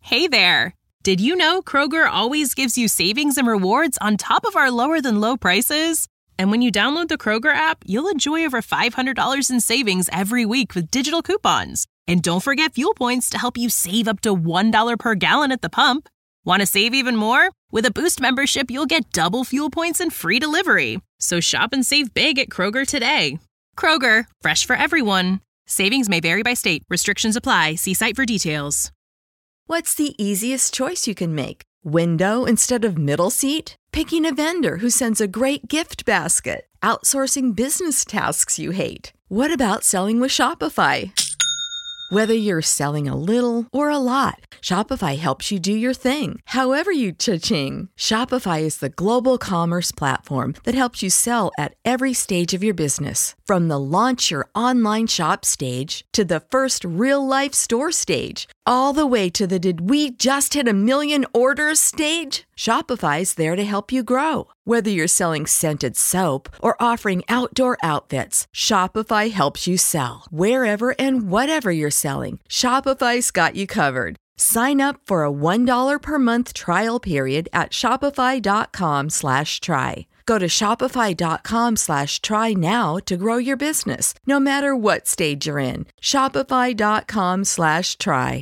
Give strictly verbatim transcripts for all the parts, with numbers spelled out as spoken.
Hey there! Did you know Kroger always gives you savings and rewards on top of our lower-than-low prices? And when you download the Kroger app, you'll enjoy over five hundred dollars in savings every week with digital coupons. And don't forget fuel points to help you save up to one dollar per gallon at the pump. Want to save even more? With a Boost membership, you'll get double fuel points and free delivery. So shop and save big at Kroger today. Kroger, fresh for everyone. Savings may vary by state. Restrictions apply. See site for details. What's the easiest choice you can make? Window instead of middle seat? Picking a vendor who sends a great gift basket? Outsourcing business tasks you hate? What about selling with Shopify? Whether you're selling a little or a lot, Shopify helps you do your thing, however you cha-ching. Shopify is the global commerce platform that helps you sell at every stage of your business. From the launch your online shop stage to the first real-life store stage, all the way to the did we just hit a million orders stage. Shopify's there to help you grow. Whether you're selling scented soap or offering outdoor outfits, Shopify helps you sell. Wherever and whatever you're selling, Shopify's got you covered. Sign up for a one dollar per month trial period at shopify.com slash try. Go to shopify.com slash try now to grow your business, no matter what stage you're in. Shopify.com slash try.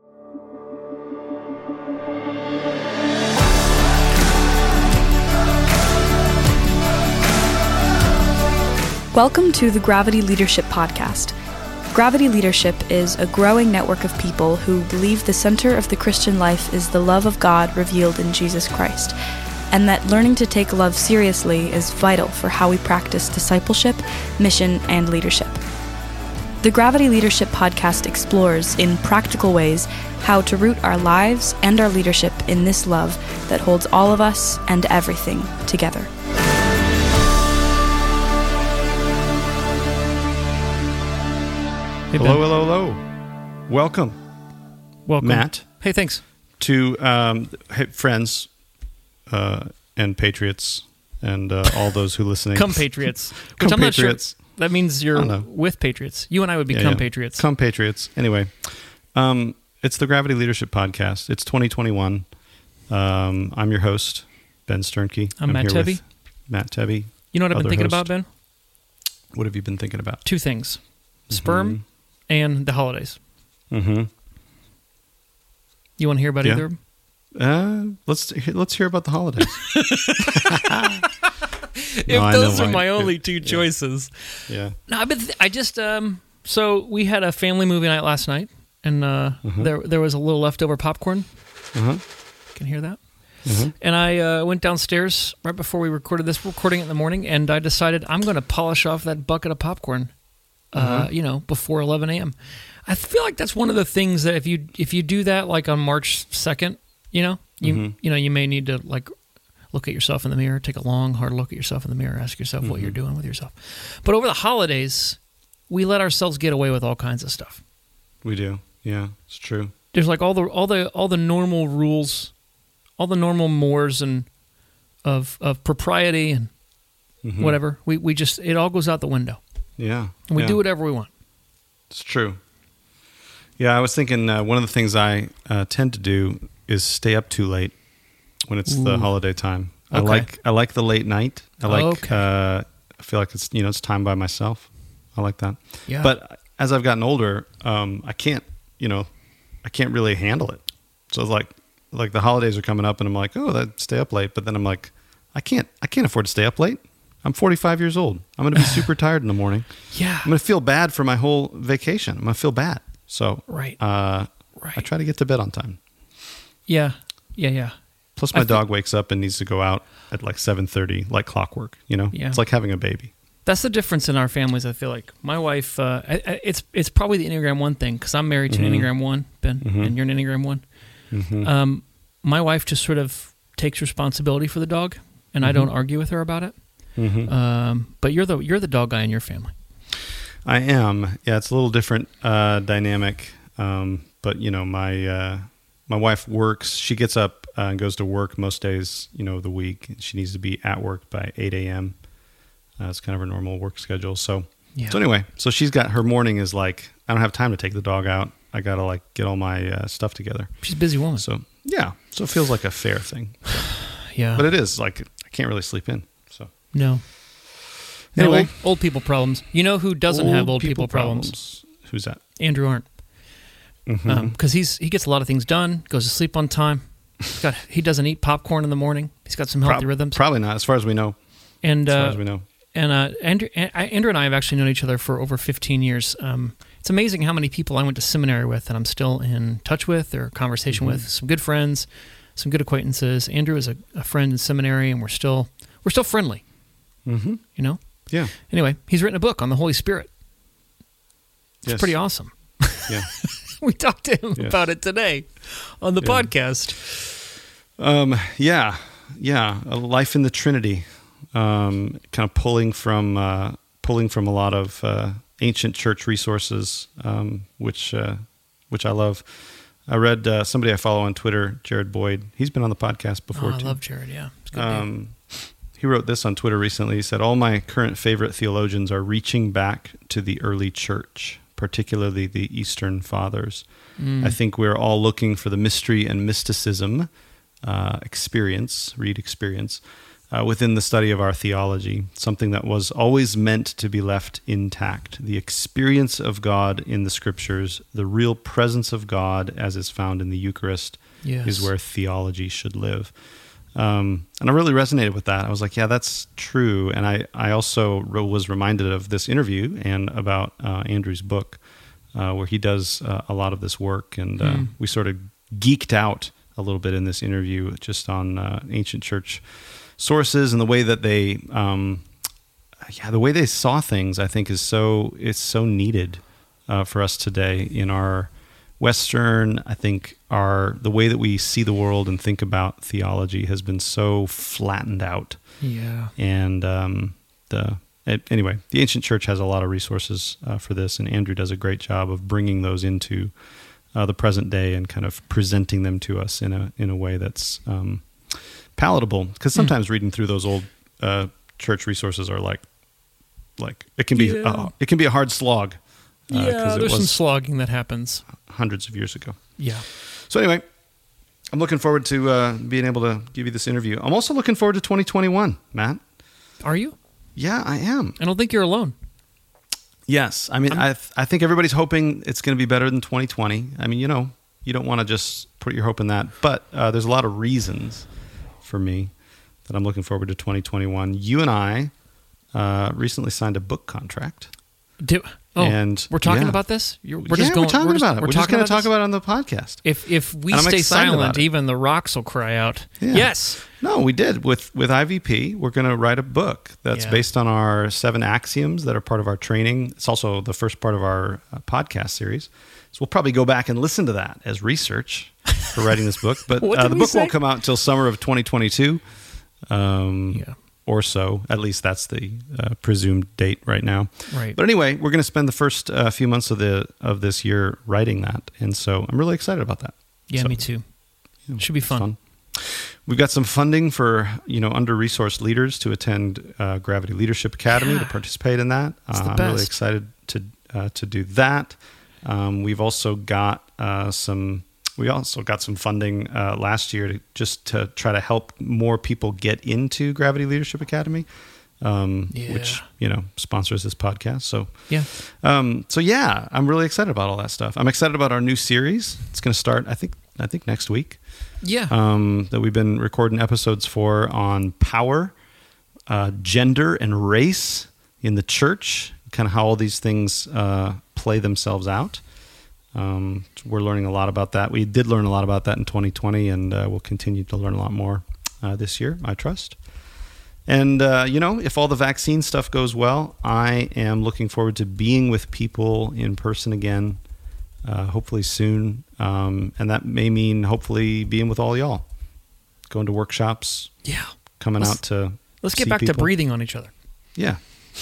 Welcome to the Gravity Leadership Podcast. Gravity Leadership is a growing network of people who believe the center of the Christian life is the love of God revealed in Jesus Christ, and that learning to take love seriously is vital for how we practice discipleship, mission, and leadership. The Gravity Leadership Podcast explores, in practical ways, how to root our lives and our leadership in this love that holds all of us and everything together. Hey, hello, hello, hello. Welcome. Welcome. Matt. Hey, thanks. To um, hey, friends uh, and patriots and uh, all those who listening. Come patriots. Which Come I'm patriots. not sure. That means you're with patriots. You and I would become yeah, yeah. patriots. Come patriots. Anyway, um, it's the Gravity Leadership Podcast. It's twenty twenty-one. Um, I'm your host, Ben Sternke. I'm, I'm Matt Tebby. Matt Tebby. You know what I've been thinking host. about, Ben? What have you been thinking about? Two things. Sperm mm-hmm. and the holidays. Mm-hmm. You want to hear about yeah. either of them? Uh, let's let's hear about the holidays. if no, those are why. my only two choices. Yeah. No, I've been th- I just um. So we had a family movie night last night, and uh, mm-hmm. there there was a little leftover popcorn. Uh-huh. Can you hear that? Mm-hmm. And I uh, went downstairs right before we recorded this, recording it in the morning, and I decided I'm going to polish off that bucket of popcorn. Uh, mm-hmm. You know, before eleven a.m. I feel like that's one of the things that if you if you do that like on March second, you know, you mm-hmm. you know you may need to like look at yourself in the mirror, take a long hard look at yourself in the mirror, ask yourself mm-hmm. what you're doing with yourself. But over the holidays, we let ourselves get away with all kinds of stuff. We do, yeah, it's true. There's like all the all the all the normal rules, all the normal mores and of of propriety and mm-hmm. whatever. We we just it all goes out the window. Yeah. And we yeah. do whatever we want. It's true. Yeah, I was thinking uh, one of the things I uh, tend to do is stay up too late when it's Ooh. the holiday time. I okay. like I like the late night. I like okay. uh, I feel like it's you know it's time by myself. I like that. Yeah. But as I've gotten older, um, I can't you know I can't really handle it. So it's like like the holidays are coming up and I'm like, oh, that stay up late. But then I'm like, I can't I can't afford to stay up late. I'm forty-five years old. I'm going to be super tired in the morning. Yeah. I'm going to feel bad for my whole vacation. I'm going to feel bad. So right. Uh, right. I try to get to bed on time. Yeah. Yeah, yeah. Plus my I dog th- wakes up and needs to go out at like seven thirty, like clockwork, you know? Yeah. It's like having a baby. That's the difference in our families, I feel like. My wife, uh, I, I, it's it's probably the Enneagram one thing, because I'm married to mm-hmm. an Enneagram one, Ben, mm-hmm. and you're an Enneagram one. Mm-hmm. Um, my wife just sort of takes responsibility for the dog, and mm-hmm. I don't argue with her about it. Mm-hmm. Um, but you're the you're the dog guy in your family. I am. Yeah, it's a little different uh, dynamic. Um, but you know, my uh, my wife works. She gets up uh, and goes to work most days, you know, of the week. She needs to be at work by eight a.m. Uh, it's kind of her normal work schedule. So, yeah. so anyway, so she's got her morning is like I don't have time to take the dog out. I gotta like get all my uh, stuff together. She's a busy woman. So yeah, so it feels like a fair thing. So. Yeah, but it is like I can't really sleep in. So no. Anyway, no, old, old people problems. You know who doesn't old have old people, people problems? problems? Who's that? Andrew Arndt. Because Mm-hmm. um, he's he gets a lot of things done. Goes to sleep on time. He's got he doesn't eat popcorn in the morning. He's got some healthy Pro- rhythms. Probably not, as far as we know. And as far uh, as we know. And uh, Andrew, Andrew and I have actually known each other for over fifteen years. Um, it's amazing how many people I went to seminary with that I'm still in touch with or conversation Mm-hmm. with. Some good friends, some good acquaintances. Andrew is a, a friend in seminary, and we're still we're still friendly. Mm-hmm. You know. Yeah. Anyway, he's written a book on the Holy Spirit. It's Yes. pretty awesome. Yeah. We talked to him Yeah. about it today on the Yeah. podcast. Um, yeah, yeah, a life in the Trinity, um, kind of pulling from uh, pulling from a lot of uh, ancient church resources, um, which uh, which I love. I read uh, somebody I follow on Twitter, Jared Boyd. He's been on the podcast before Oh, I too. love Jared. Yeah, it's a good dude. Um, he wrote this on Twitter recently. He said, "All my current favorite theologians are reaching back to the early church, particularly the Eastern Fathers. Mm. I think we're all looking for the mystery and mysticism uh, experience, read experience, uh, within the study of our theology, something that was always meant to be left intact. The experience of God in the Scriptures, the real presence of God as is found in the Eucharist, Yes. is where theology should live." Um, and I really resonated with that. I was like, yeah, that's true. And I, I also re- was reminded of this interview and about uh, Andrew's book, uh, where he does uh, a lot of this work. And uh, Mm. we sort of geeked out a little bit in this interview just on uh, ancient church sources and the way that they, um, yeah, the way they saw things, I think is so, it's so needed uh, for us today in our Western, I think our the way that we see the world and think about theology has been so flattened out. Yeah. And um, the it, anyway, the ancient church has a lot of resources uh, for this, and Andrew does a great job of bringing those into uh, the present day and kind of presenting them to us in a in a way that's um, palatable. Because sometimes mm. reading through those old uh, church resources are like like it can be Yeah. uh, it can be a hard slog. Uh, Yeah, 'cause it there's some was slogging that happens. hundreds of years ago. Yeah. So anyway, I'm looking forward to uh, being able to give you this interview. I'm also looking forward to twenty twenty-one, Matt. Are you? Yeah, I am. I don't think you're alone. Yes. I mean, I'm- I th- I think everybody's hoping it's going to be better than twenty twenty. I mean, you know, you don't want to just put your hope in that. But uh, there's a lot of reasons for me that I'm looking forward to twenty twenty-one. You and I uh, recently signed a book contract. Do, oh, And, we're talking yeah. about this? You're, we're yeah, just going, we're talking we're just, about it. We're, just going to talk this? about it on the podcast. If if we And I'm stay excited silent, about it. even the rocks will cry out. Yeah. Yes. No, we did. With with I V P, we're going to write a book that's Yeah. based on our seven axioms that are part of our training. It's also the first part of our uh, podcast series. So we'll probably go back and listen to that as research for writing this book. But What uh, did the we book say? won't come out until summer of twenty twenty-two. Um, Yeah. Or so. At least that's the uh, presumed date right now. Right. But anyway, we're going to spend the first uh, few months of the of this year writing that. And so I'm really excited about that. Yeah, So, me too. yeah, Should be it's fun. We've got some funding for, you know, under-resourced leaders to attend uh, Gravity Leadership Academy Yeah. to participate in that. It's the Uh, I'm really best. excited to uh, to do that. Um, we've also got uh, some. We also got some funding uh, last year to just to try to help more people get into Gravity Leadership Academy, um, Yeah. which you know sponsors this podcast. So Yeah. um, so yeah, I'm really excited about all that stuff. I'm excited about our new series. It's going to start, I think, I think next week. Yeah. Um, that we've been recording episodes for on power, uh, gender, and race in the church. Kind of how all these things uh, play themselves out. Um, we're learning a lot about that. We did learn a lot about that in twenty twenty, and uh, we'll continue to learn a lot more uh, this year, I trust. And, uh, you know, if all the vaccine stuff goes well, I am looking forward to being with people in person again, uh, hopefully soon. Um, and that may mean hopefully being with all y'all, going to workshops, yeah. coming Let's- out to Let's get see back to people. breathing on each other. Yeah.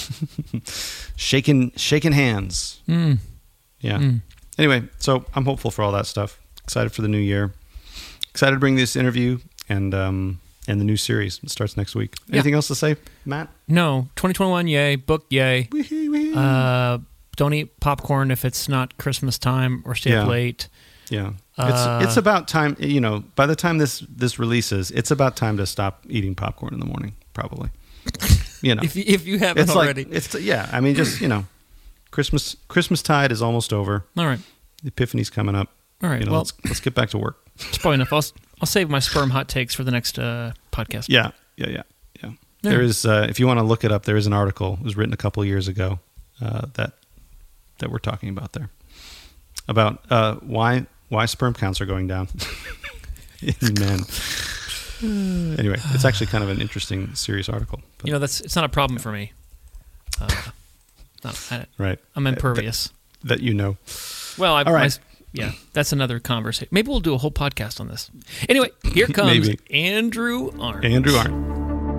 shaking, shaking hands. Mm. Yeah. Mm. Anyway, so I'm hopeful for all that stuff. Excited for the new year. Excited to bring this interview and um, and the new series. It starts next week. Yeah. Anything else to say, Matt? No, twenty twenty-one, yay. Book, yay. Wee-hoo, wee-hoo. Uh, don't eat popcorn if it's not Christmas time, or stay Yeah. up late. Yeah. Uh, it's it's about time, you know, by the time this this releases, it's about time to stop eating popcorn in the morning, probably. You know. If you, if you haven't it's already. like it's yeah, I mean just, you know, Christmas Christmas tide is almost over. All right. The Epiphany's coming up. All right. You know, well, let's let's get back to work. it's probably enough. I'll, I'll save my sperm hot takes for the next uh, podcast. Yeah. Yeah, yeah. Yeah. Yeah. There is uh, if you want to look it up, there is an article. It was written a couple of years ago uh, that that we're talking about there. About uh, why why sperm counts are going down in men. Anyway, it's actually kind of an interesting, serious article. But, You know, that's it's not a problem for me. Uh, not, I, right. I'm impervious. That, that you know. Well, I, All right. my, yeah, that's another conversation. Maybe we'll do a whole podcast on this. Anyway, here comes Maybe. Andrew Arndt. Andrew Arndt.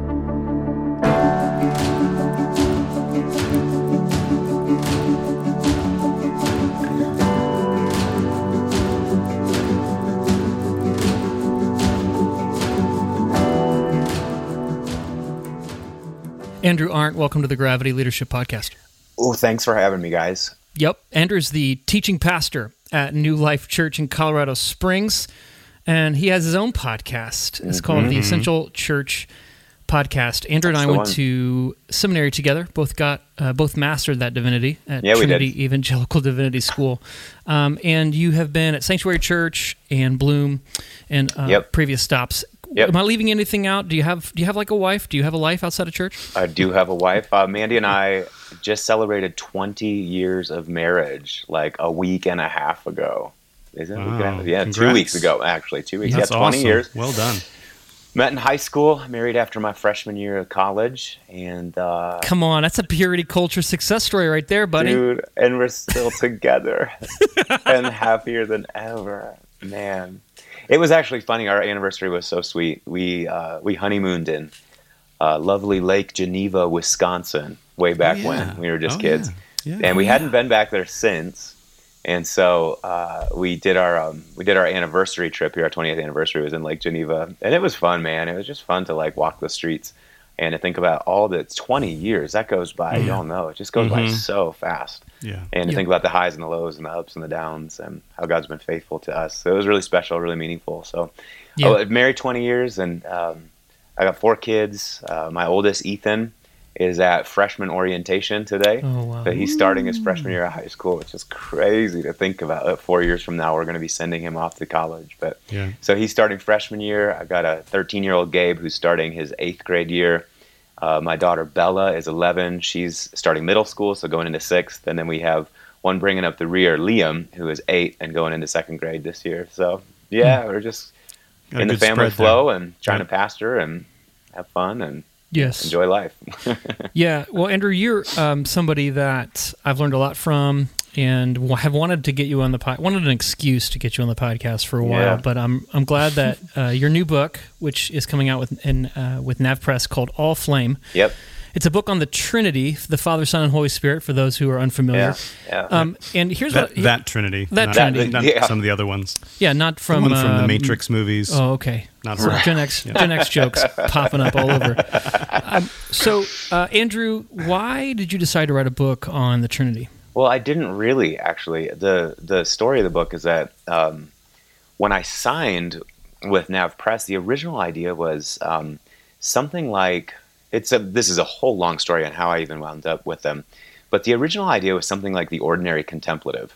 Andrew Arndt, welcome to the Gravity Leadership Podcast. Oh, thanks for having me, guys. Yep, Andrew's the teaching pastor at New Life Church in Colorado Springs, and he has his own podcast. It's Mm-hmm. called the Essential Church Podcast. Andrew and That's I the went one. to seminary together. Both got, uh, both mastered that divinity at Yeah, we Trinity did. Evangelical Divinity School. Um, and you have been at Sanctuary Church and Bloom and uh, Yep. previous stops. Yep. Am I leaving anything out? Do you have Do you have like a wife? Do you have a life outside of church? I do have a wife. Uh, Mandy and I just celebrated twenty years of marriage like a week and a half ago. Is it? a week and a Wow. half? Yeah, Congrats. two weeks ago, actually. Two weeks. That's yeah, twenty awesome. years. Well done. Met in high school, married after my freshman year of college. And, uh, Come on, that's a purity culture success story right there, buddy. dude, and we're still together and happier than ever. Man. It was actually funny. Our anniversary was so sweet. We uh, we honeymooned in uh, lovely Lake Geneva, Wisconsin, way back Oh, yeah. when we were just Oh, kids. yeah. Yeah. And we Oh, yeah. hadn't been back there since. And so uh, we did our um, we did our anniversary trip here. Our twentieth anniversary was in Lake Geneva, and it was fun, man. It was just fun to like walk the streets and to think about all the twenty years that goes by. You don't know; it just goes by Mhm. so fast. Yeah. And to Yeah. think about the highs and the lows and the ups and the downs and how God's been faithful to us. So it was really special, really meaningful. So Yeah. I was married twenty years, and um, I got four kids. Uh, my oldest, Ethan, is at freshman orientation today. Oh, wow. So he's starting his freshman year of high school, which is crazy to think about. Uh, Four years from now, we're going to be sending him off to college. But Yeah. so he's starting freshman year. I got a thirteen-year-old Gabe who's starting his eighth grade year. Uh, my daughter Bella is eleven. She's starting middle school, so going into sixth. And then we have one bringing up the rear, Liam, who is eight and going into second grade this year. So yeah, we're just Got a in the good family spread there. flow and trying Yeah. to pastor and have fun and Yes. enjoy life. Yeah. Well, Andrew, you're um, somebody that I've learned a lot from, and w- have wanted to get you on the pod. Wanted an excuse to get you on the podcast for a while, Yeah. but I'm I'm glad that uh, your new book, which is coming out with in uh, with Nav Press, called All Flame. Yep. It's a book on the Trinity, the Father, Son, and Holy Spirit. For those who are unfamiliar, Yeah. Yeah. um, and here's That, what that Trinity. That not, Trinity. Not Yeah. some of the other ones. yeah, not The from one from the um, Matrix movies. Oh, okay. Not So her. Gen X, Gen X jokes popping up all over. Um, so, uh, Andrew, why did you decide to write a book on the Trinity? Well, I didn't really actually. the The story of the book is that um, when I signed with Nav Press, the original idea was um, something like it's a. This is a whole long story on how I even wound up with them, but the original idea was something like the ordinary contemplative.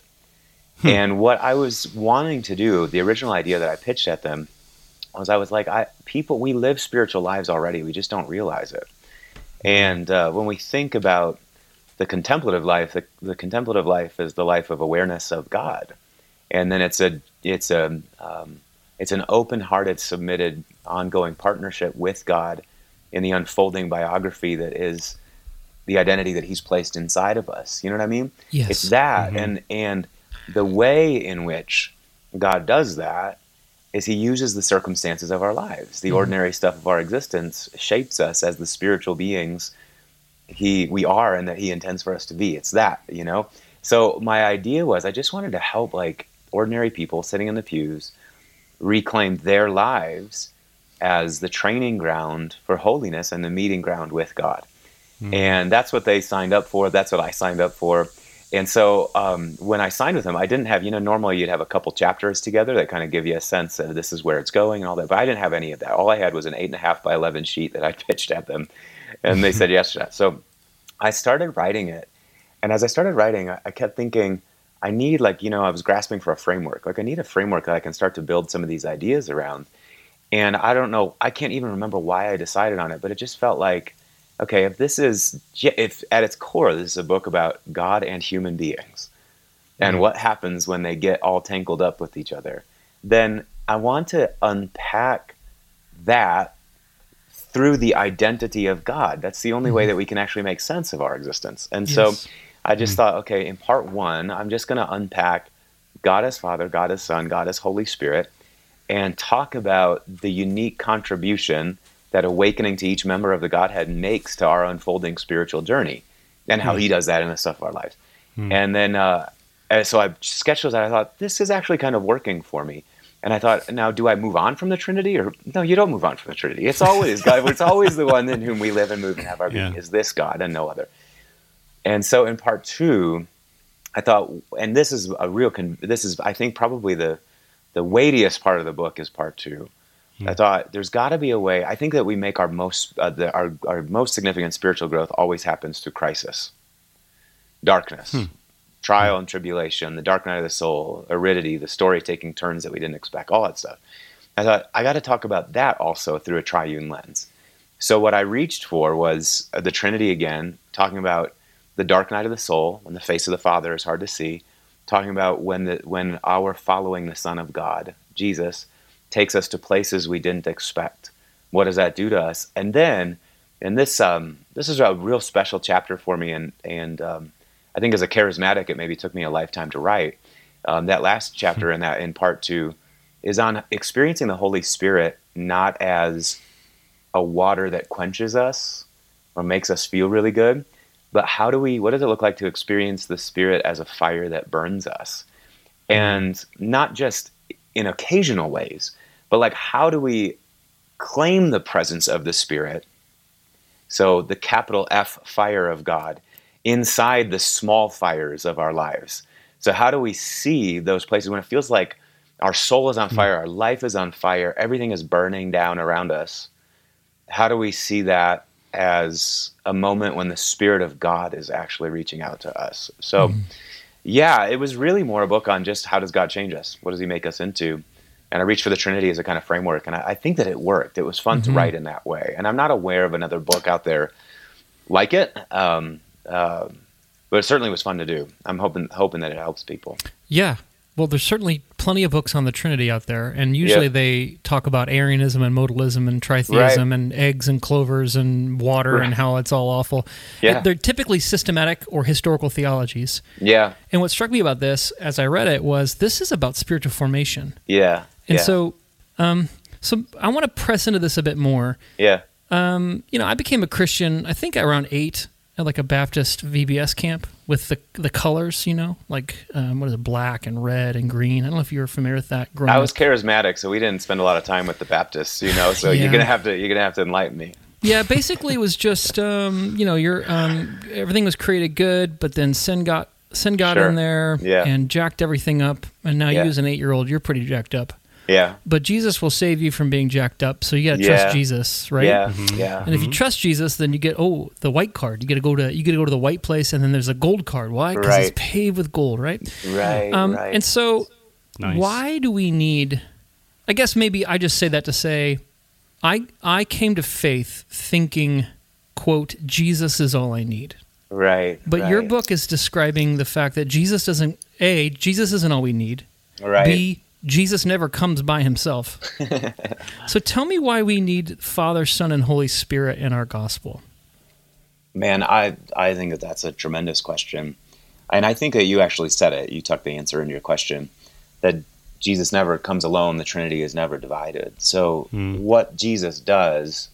And what I was wanting to do, the original idea that I pitched at them, was I was like, I people we live spiritual lives already, we just don't realize it. And uh, when we think about the contemplative life, the, the contemplative life is the life of awareness of God, and then it's a it's a um, it's an open-hearted, submitted, ongoing partnership with God in the unfolding biography that is the identity that He's placed inside of us. You know what I mean? Yes. It's that, and and the way in which God does that is He uses the circumstances of our lives, the ordinary stuff of our existence, shapes us as the spiritual beings he we are and that He intends for us to be. It's that, you know. So my idea was I just wanted to help like ordinary people sitting in the pews reclaim their lives as the training ground for holiness and the meeting ground with God. And that's what they signed up for. That's what I signed up for. And so um, when I signed with him, I didn't have, you know, normally you'd have a couple chapters together that kind of give you a sense of this is where it's going and all that. But I didn't have any of that. All I had was an eight and a half by eleven sheet that I pitched at them. And they said yes to that. So I started writing it. And as I started writing, I kept thinking, I need like, you know, I was grasping for a framework. Like I need a framework that I can start to build some of these ideas around. And I don't know, I can't even remember why I decided on it, but it just felt like, okay, if this is, if at its core, this is a book about God and human beings and mm-hmm. what happens when they get all tangled up with each other, then I want to unpack that through the identity of God. That's the only mm-hmm. way that we can actually make sense of our existence. And yes. so I just mm-hmm. thought, okay, in part one, I'm just going to unpack God as Father, God as Son, God as Holy Spirit, and talk about the unique contribution that awakening to each member of the Godhead makes to our unfolding spiritual journey, and how mm. he does that in the stuff of our lives. Mm. And then, uh, and so I sketched those out. I thought, this is actually kind of working for me. And I thought, now, do I move on from the Trinity? Or no, you don't move on from the Trinity. It's always God. It's always the one in whom we live and move and have our being. Yeah. Is this God and no other? And so in part two, I thought, and this is a real, con- this is, I think, probably the the weightiest part of the book is part two. I thought there's got to be a way. I think that we make our most uh, the, our our most significant spiritual growth always happens through crisis, darkness, hmm. trial hmm. and tribulation, the dark night of the soul, aridity, the story taking turns that we didn't expect, all that stuff. I thought I got to talk about that also through a triune lens. So what I reached for was uh, the Trinity again, talking about the dark night of the soul, when the face of the Father is hard to see, talking about when the when our following the Son of God, Jesus, takes us to places we didn't expect. What does that do to us? And then, and this um, this is a real special chapter for me, and and um, I think as a charismatic, it maybe took me a lifetime to write. Um, that last chapter in that in part two is on experiencing the Holy Spirit not as a water that quenches us or makes us feel really good, but how do we? What does it look like to experience the Spirit as a fire that burns us, and not just in occasional ways, but like how do we claim the presence of the Spirit? So the capital F fire of God inside the small fires of our lives. So how do we see those places when it feels like our soul is on fire, our life is on fire, everything is burning down around us? How do we see that as a moment when the Spirit of God is actually reaching out to us? So mm-hmm. yeah, it was really more a book on just how does God change us? What does he make us into? And I reached for the Trinity as a kind of framework, and I, I think that it worked. It was fun mm-hmm. to write in that way. And I'm not aware of another book out there like it, um, uh, but it certainly was fun to do. I'm hoping hoping that it helps people. Yeah. Well, there's certainly plenty of books on the Trinity out there, and usually yeah. they talk about Arianism and modalism and tritheism right. and eggs and clovers and water right. and how it's all awful. Yeah. They're typically systematic or historical theologies. Yeah. And what struck me about this, as I read it, was this is about spiritual formation. Yeah. And yeah. so, um, so I want to press into this a bit more. Yeah. Um, you know, I became a Christian, I think around eight, at like a Baptist V B S camp with the the colors, you know, like um, what is it, black and red and green. I don't know if you were familiar with that. Growing I was up. charismatic, so we didn't spend a lot of time with the Baptists, you know. So yeah. you're gonna have to you're gonna have to enlighten me. Yeah, basically it was just um, you know, you're um, everything was created good, but then sin got sin got sure. in there yeah. and jacked everything up, and now yeah. you as an eight year old, you're pretty jacked up. Yeah. But Jesus will save you from being jacked up, so you got to yeah. trust Jesus, right? Yeah. Mm-hmm. Yeah. And if you trust Jesus, then you get oh the white card. You get to go to you get to go to the white place, and then there's a gold card. Why? Because right. it's paved with gold, right? Right. Um, right. And so, nice. Why do we need? I guess maybe I just say that to say, I I came to faith thinking, quote, Jesus is all I need. Right. But right. your book is describing the fact that Jesus doesn't. A, Jesus isn't all we need. Right. B, Jesus never comes by himself. So tell me why we need Father, Son, and Holy Spirit in our gospel. Man, I I think that that's a tremendous question. And I think that you actually said it. You tucked the answer into your question, that Jesus never comes alone. The Trinity is never divided. So mm. what Jesus does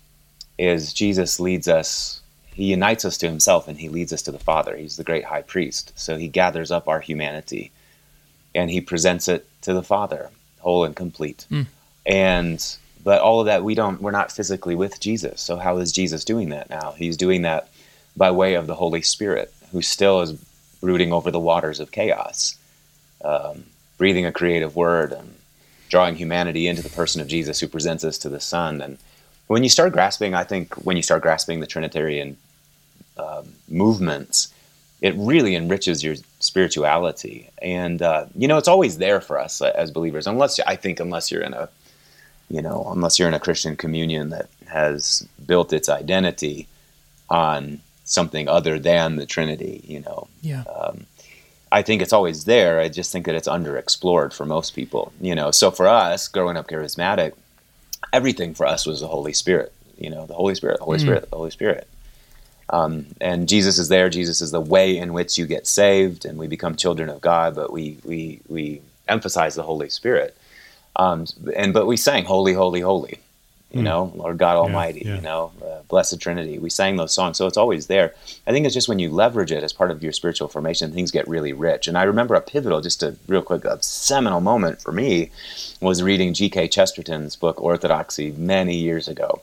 is Jesus leads us, he unites us to himself, and he leads us to the Father. He's the great high priest. So he gathers up our humanity, and he presents it to the Father, whole and complete. Mm. And but all of that, we don't we're not physically with Jesus. So how is Jesus doing that now? He's doing that by way of the Holy Spirit, who still is brooding over the waters of chaos, um, breathing a creative word and drawing humanity into the person of Jesus who presents us to the Son. And when you start grasping, I think when you start grasping the Trinitarian um, movements, it really enriches your spirituality. And, uh, you know, it's always there for us as believers, unless, I think, unless you're in a, you know, unless you're in a Christian communion that has built its identity on something other than the Trinity, you know. Yeah. Um, I think it's always there. I just think that it's underexplored for most people, you know. So for us, growing up charismatic, everything for us was the Holy Spirit, you know, the Holy Spirit, the Holy mm. Spirit, the Holy Spirit. Um, and Jesus is there. Jesus is the way in which you get saved and we become children of God, but we we we emphasize the Holy Spirit. Um, and but we sang Holy, Holy, Holy, you mm. know, Lord God Almighty, yeah, yeah. you know, uh, Blessed Trinity. We sang those songs, so it's always there. I think it's just when you leverage it as part of your spiritual formation, things get really rich. And I remember a pivotal, just a real quick, a seminal moment for me was reading G K Chesterton's book Orthodoxy many years ago,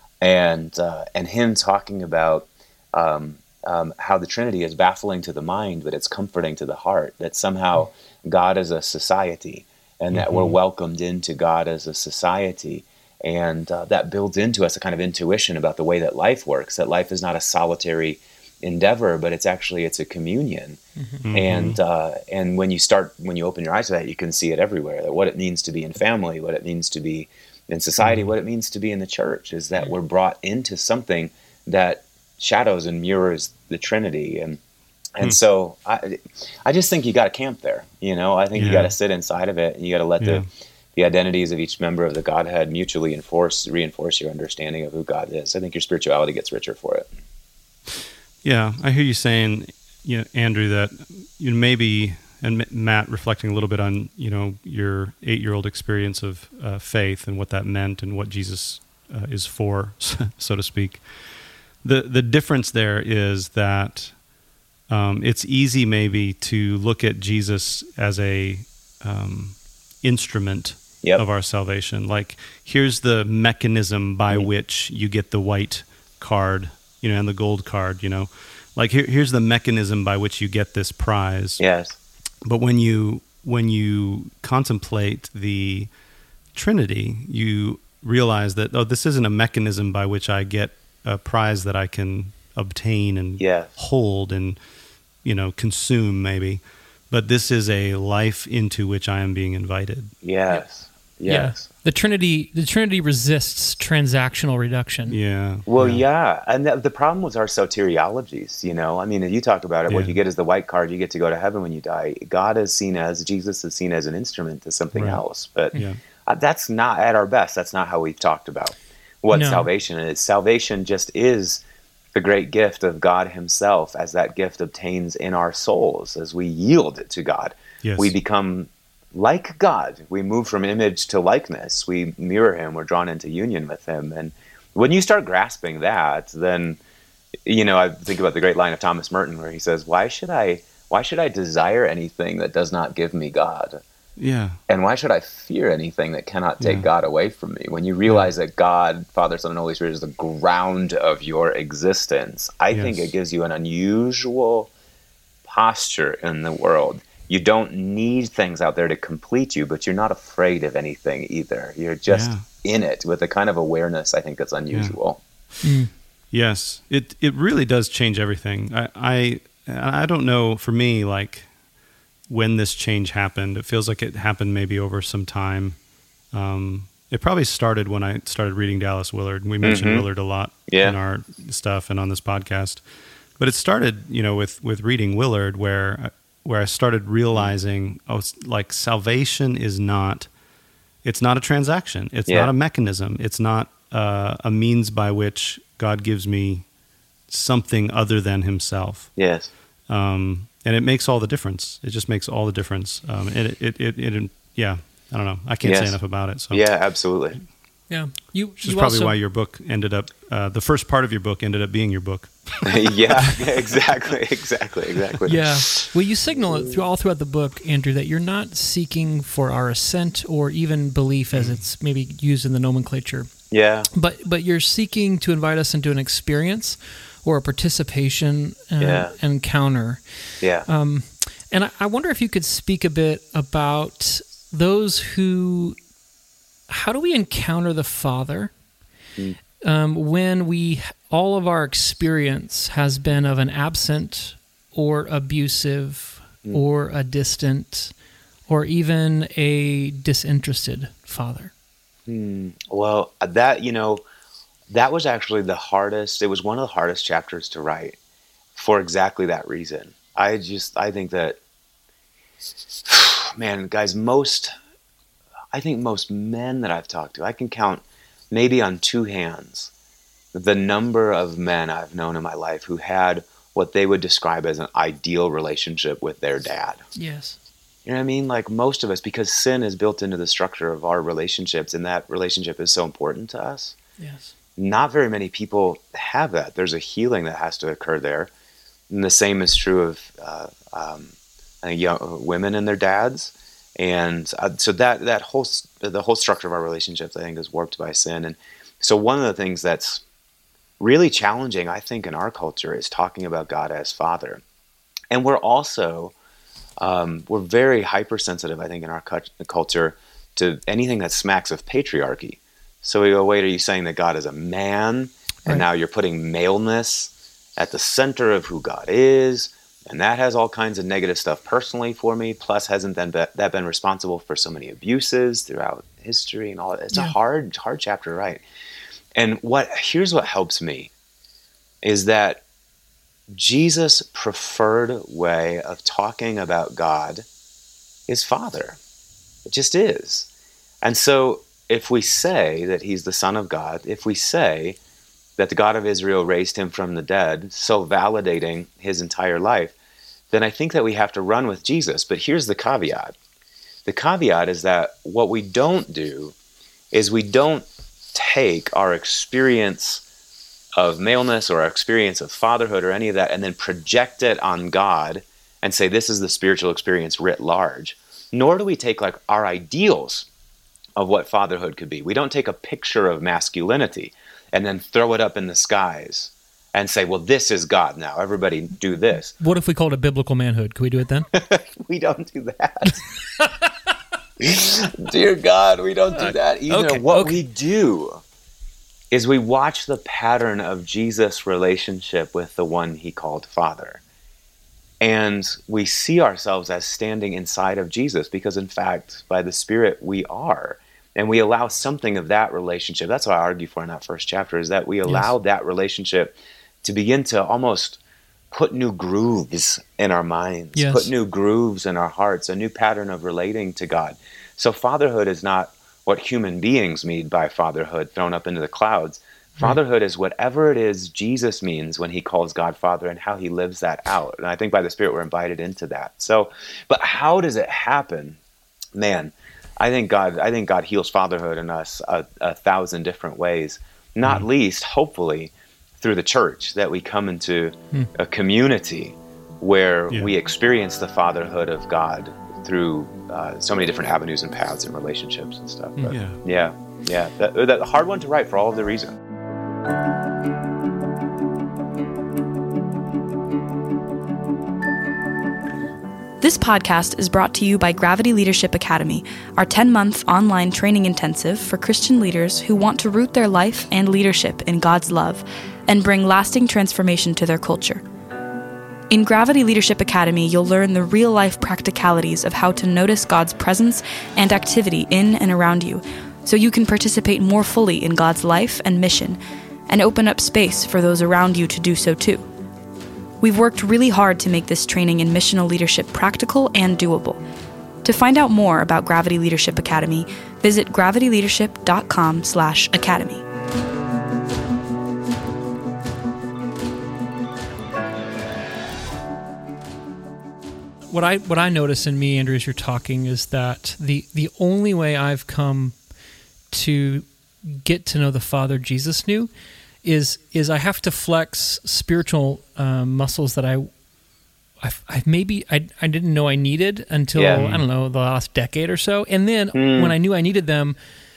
and uh, and him talking about um, um, how the Trinity is baffling to the mind, but it's comforting to the heart. That somehow God is a society, and that mm-hmm. we're welcomed into God as a society. And uh, that builds into us a kind of intuition about the way that life works, that life is not a solitary endeavor, but it's actually, it's a communion. Mm-hmm. And uh, and when you start, when you open your eyes to that, you can see it everywhere, that what it means to be in family, what it means to be in society, mm-hmm. what it means to be in the church, is that mm-hmm. we're brought into something that shadows and mirrors the Trinity. And and mm. so I I just think you got to camp there, you know. I think yeah. you got to sit inside of it, and you got to let yeah. the the identities of each member of the Godhead mutually enforce, reinforce your understanding of who God is. I think your spirituality gets richer for it. Yeah, I hear you saying, you know, Andrew, that you know, maybe, and Matt reflecting a little bit on, you know, your eight-year-old experience of uh, faith and what that meant and what Jesus uh, is for, so to speak. The the difference there is that um, it's easy maybe to look at Jesus as a um, instrument Yep. of our salvation. Like, here's the mechanism by mm-hmm. which you get the white card, you know, and the gold card, you know. Like, here, here's the mechanism by which you get this prize. Yes. But when you when you contemplate the Trinity, you realize that, oh, this isn't a mechanism by which I get a prize that I can obtain and yes. hold and, you know, consume maybe. But this is a life into which I am being invited. Yes. Yes. Yeah. The Trinity the Trinity resists transactional reduction. Yeah. Well, yeah. yeah. And the, the problem was our soteriologies, you know. I mean, you talk about it, yeah. what you get is the white card, you get to go to heaven when you die. God is seen as, Jesus is seen as an instrument to something right. else. But yeah. uh, that's not, at our best, that's not how we've talked about what no. salvation is. Salvation just is the great gift of God himself, as that gift obtains in our souls. As we yield it to God, yes. we become like God. We move from image to likeness. We mirror him. We're drawn into union with him. And when you start grasping that, then, you know, I think about the great line of Thomas Merton where he says, why should I, why should I desire anything that does not give me God? Yeah. And why should I fear anything that cannot take yeah. God away from me? When you realize yeah. that God, Father, Son, and Holy Spirit is the ground of your existence, I yes. think it gives you an unusual posture in the world. You don't need things out there to complete you, but you're not afraid of anything either. You're just yeah. in it with a kind of awareness, I think, that's unusual. Yeah. Mm. Yes, it it really does change everything. I, I I don't know, for me, like, when this change happened. It feels like it happened maybe over some time. Um, it probably started when I started reading Dallas Willard. We mentioned mm-hmm. Willard a lot yeah. in our stuff and on this podcast. But it started, you know, with, with reading Willard, where where I started realizing, oh, like, salvation is not, it's not a transaction. It's yeah. not a mechanism. It's not uh, a means by which God gives me something other than himself. Yes. Um, and it makes all the difference. It just makes all the difference. Um, and it, it, it, it, yeah, I don't know. I can't yes. say enough about it. So yeah, absolutely. Yeah. You, Which is you probably also... why your book ended up, uh, the first part of your book ended up being your book. yeah, exactly, exactly, exactly. Yeah. Well, you signal it through, all throughout the book, Andrew, that you're not seeking for our assent or even belief as it's maybe used in the nomenclature. Yeah. But but you're seeking to invite us into an experience or a participation uh, yeah. encounter. Yeah. Um, and I, I wonder if you could speak a bit about those who, how do we encounter the Father mm. um, when we, all of our experience has been of an absent or abusive mm. or a distant or even a disinterested Father? Mm. Well, that, you know, that was actually the hardest, it was one of the hardest chapters to write for exactly that reason. I just, I think that, man, guys, most, I think most men that I've talked to, I can count maybe on two hands the number of men I've known in my life who had what they would describe as an ideal relationship with their dad. Yes. You know what I mean? Like most of us, because sin is built into the structure of our relationships, and that relationship is so important to us. Yes. Not very many people have that. There's a healing that has to occur there. And the same is true of uh, um, young women and their dads. And uh, so that that whole the whole structure of our relationships, I think, is warped by sin. And so one of the things that's really challenging, I think, in our culture is talking about God as Father. And we're also um, we're very hypersensitive, I think, in our cu- culture to anything that smacks of patriarchy. So we go, wait, are you saying that God is a man, and right. now you're putting maleness at the center of who God is? And that has all kinds of negative stuff personally for me. Plus, hasn't then be, that been responsible for so many abuses throughout history and all that? It's yeah. a hard, hard chapter, right? And what here's what helps me is that Jesus' preferred way of talking about God is Father. It just is. And so if we say that he's the Son of God, if we say that the God of Israel raised him from the dead, so validating his entire life, then I think that we have to run with Jesus. But here's the caveat. The caveat is that what we don't do is we don't take our experience of maleness or our experience of fatherhood or any of that and then project it on God and say this is the spiritual experience writ large. Nor do we take like our ideals of what fatherhood could be. We don't take a picture of masculinity and then throw it up in the skies and say, well, this is God now. Everybody do this. What if we called it biblical manhood? Can we do it then? We don't do that. Dear God, we don't do that either. Okay, what okay. we do is we watch the pattern of Jesus' relationship with the one he called Father. And we see ourselves as standing inside of Jesus because, in fact, by the Spirit, we are. And we allow something of that relationship. That's what I argue for in that first chapter, is that we allow yes. that relationship to begin to almost put new grooves in our minds, yes. put new grooves in our hearts, a new pattern of relating to God. So fatherhood is not what human beings mean by fatherhood thrown up into the clouds. Fatherhood is whatever it is Jesus means when he calls God Father and how he lives that out. And I think by the Spirit we're invited into that. So, but how does it happen? Man, I think God I think God heals fatherhood in us a, a thousand different ways, not mm. least, hopefully, through the church, that we come into mm. a community where yeah. we experience the fatherhood of God through uh, so many different avenues and paths and relationships and stuff. But yeah, yeah, yeah. That, that hard one to write for all of the reasons. This podcast is brought to you by Gravity Leadership Academy, our ten-month online training intensive for Christian leaders who want to root their life and leadership in God's love and bring lasting transformation to their culture. In Gravity Leadership Academy, you'll learn the real-life practicalities of how to notice God's presence and activity in and around you, so you can participate more fully in God's life and mission, and open up space for those around you to do so too. We've worked really hard to make this training in missional leadership practical and doable. To find out more about Gravity Leadership Academy, visit gravity leadership dot com slash academy. What I what I notice in me, Andrew, as you're talking, is that the the only way I've come to get to know the Father Jesus knew is is I have to flex spiritual um, muscles that I, I, I maybe I, I didn't know I needed until, yeah. I don't know, the last decade or so. And then mm. when I knew I needed them,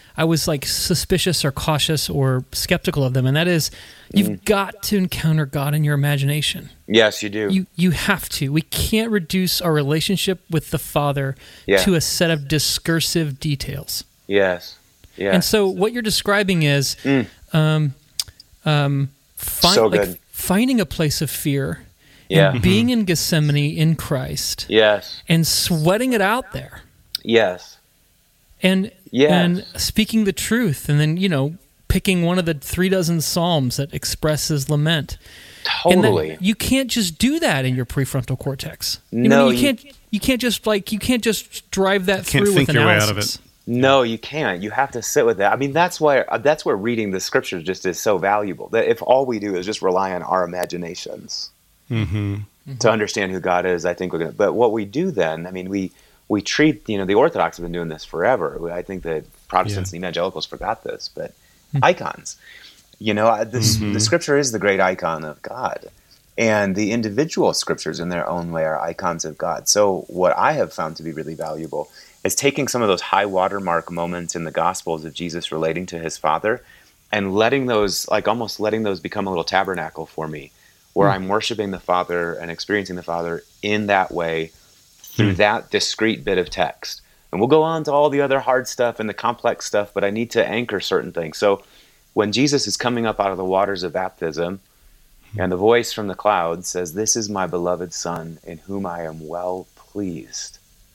I was like suspicious or cautious or skeptical of them, and that is, you've mm. got to encounter God in your imagination. Yes, you do. You you have to. We can't reduce our relationship with the Father yeah. to a set of discursive details. Yes. Yes. And so what you're describing is mm. um, um, fi- so like finding a place of fear yeah. and being in Gethsemane in Christ. Yes. And sweating it out there. Yes. And yes. and speaking the truth, and then, you know, picking one of the three dozen psalms that expresses lament. Totally. You can't just do that in your prefrontal cortex. You no, know, you, you can't. You can't just like you can't just drive that can't through think with your analysis. way out of it. No, you can't. You have to sit with that. I mean, that's why that's where reading the scriptures just is so valuable. That if all we do is just rely on our imaginations mm-hmm. to understand who God is, I think we're gonna. But what we do then, I mean, we we treat, you know, the Orthodox have been doing this forever. I think that Protestants yeah. and evangelicals forgot this, but mm-hmm. icons. You know, this, mm-hmm. the scripture is the great icon of God. And the individual scriptures in their own way are icons of God. So what I have found to be really valuable is taking some of those high watermark moments in the Gospels of Jesus relating to his Father and letting those, like almost letting those become a little tabernacle for me, where mm. I'm worshiping the Father and experiencing the Father in that way through mm. that discrete bit of text. And we'll go on to all the other hard stuff and the complex stuff, but I need to anchor certain things. So when Jesus is coming up out of the waters of baptism, and the voice from the cloud says, "This is my beloved Son, in whom I am well pleased,"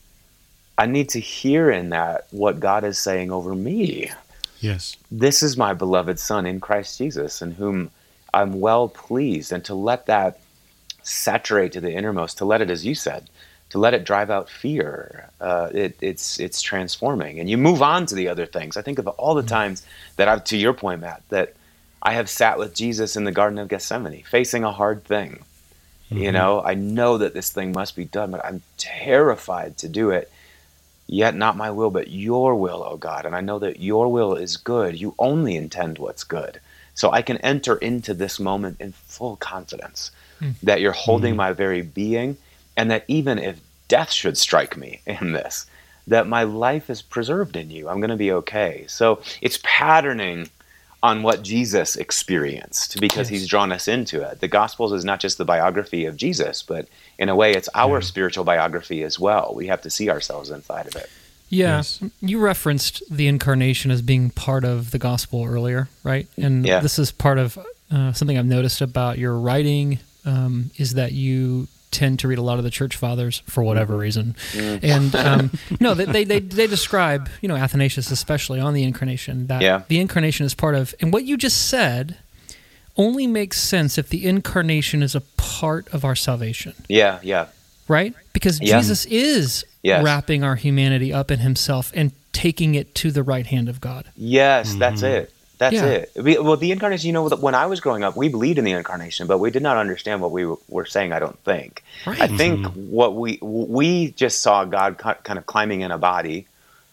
I need to hear in that what God is saying over me. Yes. This is my beloved Son in Christ Jesus, in whom I'm well pleased. And to let that saturate to the innermost, to let it, as you said, to let it drive out fear, uh, it, it's it's transforming. And you move on to the other things. I think of all the times that I've, to your point, Matt, that I have sat with Jesus in the Garden of Gethsemane, facing a hard thing. Mm-hmm. You know, I know that this thing must be done, but I'm terrified to do it. Yet not my will, but your will, O God. And I know that your will is good. You only intend what's good. So I can enter into this moment in full confidence mm-hmm. that you're holding mm-hmm. my very being, and that even if death should strike me in this, that my life is preserved in you. I'm going to be okay. So it's patterning on what Jesus experienced, because yes. he's drawn us into it. The Gospels is not just the biography of Jesus, but in a way it's our yeah. spiritual biography as well. We have to see ourselves inside of it. Yeah, yes. You referenced the incarnation as being part of the gospel earlier, right? And yeah. this is part of uh, something I've noticed about your writing, um, is that you tend to read a lot of the church fathers for whatever reason. Mm. And um, no, they, they they they describe, you know, Athanasius especially on the incarnation, that yeah. the incarnation is part of, and what you just said only makes sense if the incarnation is a part of our salvation. Yeah, yeah. Right? Because yeah. Jesus is yes. wrapping our humanity up in himself and taking it to the right hand of God. Yes, mm-hmm. that's it. That's yeah. it. We, well, the incarnation, you know, when I was growing up, we believed in the incarnation, but we did not understand what we w- were saying, I don't think. Right. I think Mm-hmm. what we we just saw God kind of climbing in a body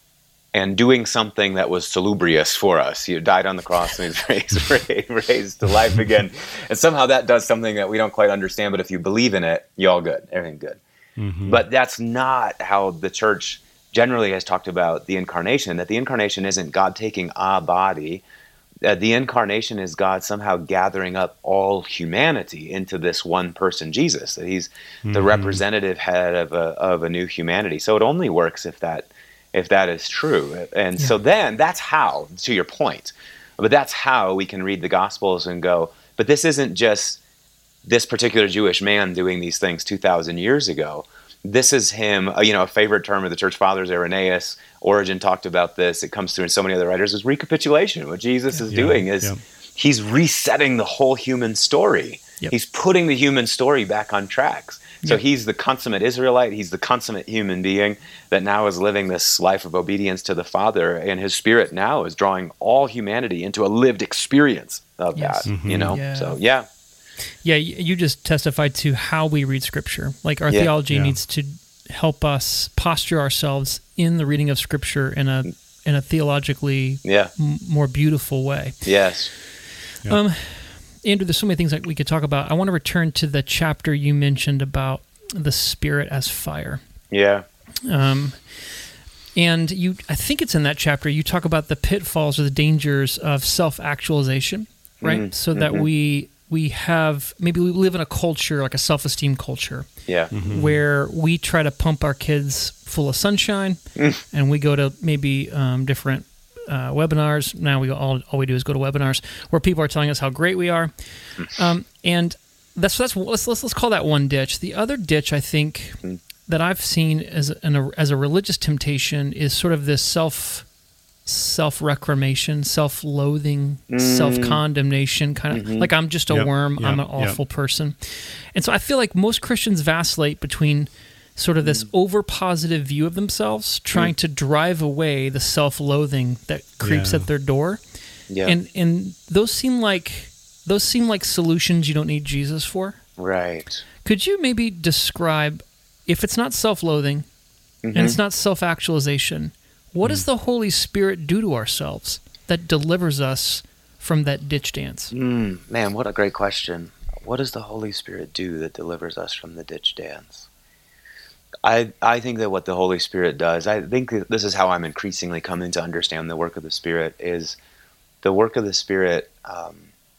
and doing something that was salubrious for us. He died on the cross and he's raised, raised, raised to life again. And somehow that does something that we don't quite understand, but if you believe in it, you're all good. Everything good. Mm-hmm. But that's not how the church generally has talked about the incarnation, that the incarnation isn't God taking a body. Uh, the incarnation is God somehow gathering up all humanity into this one person, Jesus, that he's mm-hmm. the representative head of a of a new humanity. So it only works if that if that is true. And yeah. so then that's how, to your point, but that's how we can read the Gospels and go, but this isn't just this particular Jewish man doing these things two thousand years ago. This is him, uh, you know, a favorite term of the church fathers, Irenaeus, Origen talked about this. It comes through in so many other writers, is recapitulation. What Jesus yeah. is yeah. doing is yeah. he's resetting the whole human story. Yep. He's putting the human story back on tracks. So Yep. he's the consummate Israelite. He's the consummate human being that now is living this life of obedience to the Father. And his spirit now is drawing all humanity into a lived experience of Yes. that, Mm-hmm. you know? Yeah. So, yeah. Yeah, you just testified to how we read Scripture. Like our Yeah. theology Yeah. needs to help us posture ourselves in the reading of Scripture in a in a theologically Yeah. m- more beautiful way. Yes. Yeah. Um, Andrew, there's so many things that we could talk about. I want to return to the chapter you mentioned about the Spirit as fire. Yeah. Um, And you, I think it's in that chapter, you talk about the pitfalls or the dangers of self-actualization, right? Mm-hmm. So that mm-hmm. we we have, maybe we live in a culture, like a self-esteem culture, yeah, mm-hmm. where we try to pump our kids full of sunshine, mm. and we go to maybe um, different uh, webinars. Now we all all we do is go to webinars where people are telling us how great we are, um, and that's that's let's, let's let's call that one ditch. The other ditch, I think, mm. that I've seen as an as a religious temptation is sort of this self. self-reclamation, self-loathing, mm. self-condemnation, kind of mm-hmm. like I'm just a yep. worm, yep. I'm an awful yep. person. And so I feel like most Christians vacillate between sort of this mm. over-positive view of themselves, trying mm. to drive away the self-loathing that creeps yeah. at their door. Yeah. And and those seem like those seem like solutions you don't need Jesus for. Right. Could you maybe describe, if it's not self-loathing mm-hmm. and it's not self-actualization, what mm. does the Holy Spirit do to ourselves that delivers us from that ditch dance? Mm, man, what a great question. What does the Holy Spirit do that delivers us from the ditch dance? I I think that what the Holy Spirit does, I think this is how I'm increasingly coming to understand the work of the Spirit, is the work of the Spirit, um,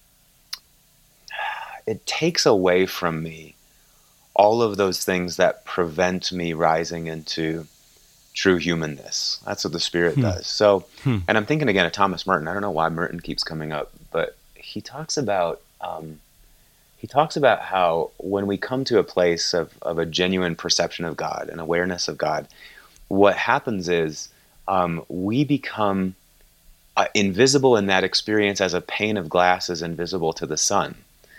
it takes away from me all of those things that prevent me rising into true humanness. That's what the Spirit hmm. does. So, hmm. and I'm thinking again of Thomas Merton. I don't know why Merton keeps coming up, but he talks about um, he talks about how when we come to a place of, of a genuine perception of God and awareness of God, what happens is um, we become uh, invisible in that experience as a pane of glass is invisible to the sun.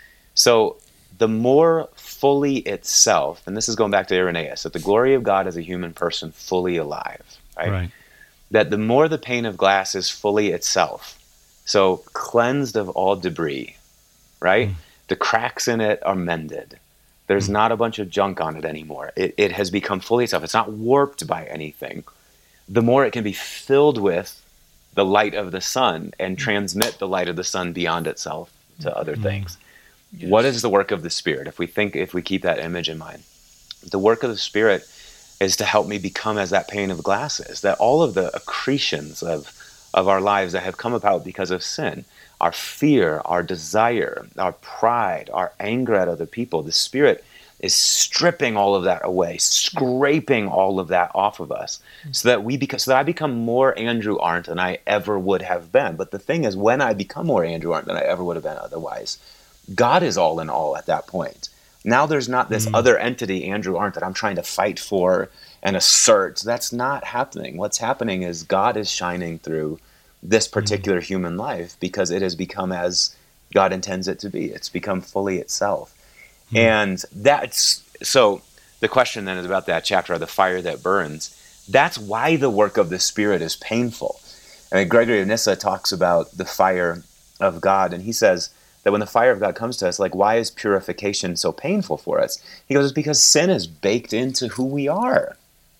So the more fully itself, and this is going back to Irenaeus, that the glory of God as a human person fully alive, right? right? That the more the pane of glass is fully itself, so cleansed of all debris, right? Mm. The cracks in it are mended. There's mm. not a bunch of junk on it anymore. It, it has become fully itself. It's not warped by anything. The more it can be filled with the light of the sun and transmit the light of the sun beyond itself to other mm. things. Yes. What is the work of the Spirit? If we think, if we keep that image in mind, the work of the Spirit is to help me become as that pane of glass is, that all of the accretions of, of our lives that have come about because of sin, our fear, our desire, our pride, our anger at other people, the Spirit is stripping all of that away, scraping all of that off of us, so that we become, so that I become more Andrew Arndt than I ever would have been. But the thing is, when I become more Andrew Arndt than I ever would have been otherwise, God is all in all at that point. Now there's not this mm. other entity, Andrew Arndt, that I'm trying to fight for and assert. That's not happening. What's happening is God is shining through this particular mm. human life because it has become as God intends it to be. It's become fully itself. Mm. And that's, so the question then is about that chapter of the fire that burns. That's why the work of the Spirit is painful. I mean, Gregory of Nyssa talks about the fire of God, and he says that when the fire of God comes to us, like, why is purification so painful for us? He goes, it's because sin is baked into who we are.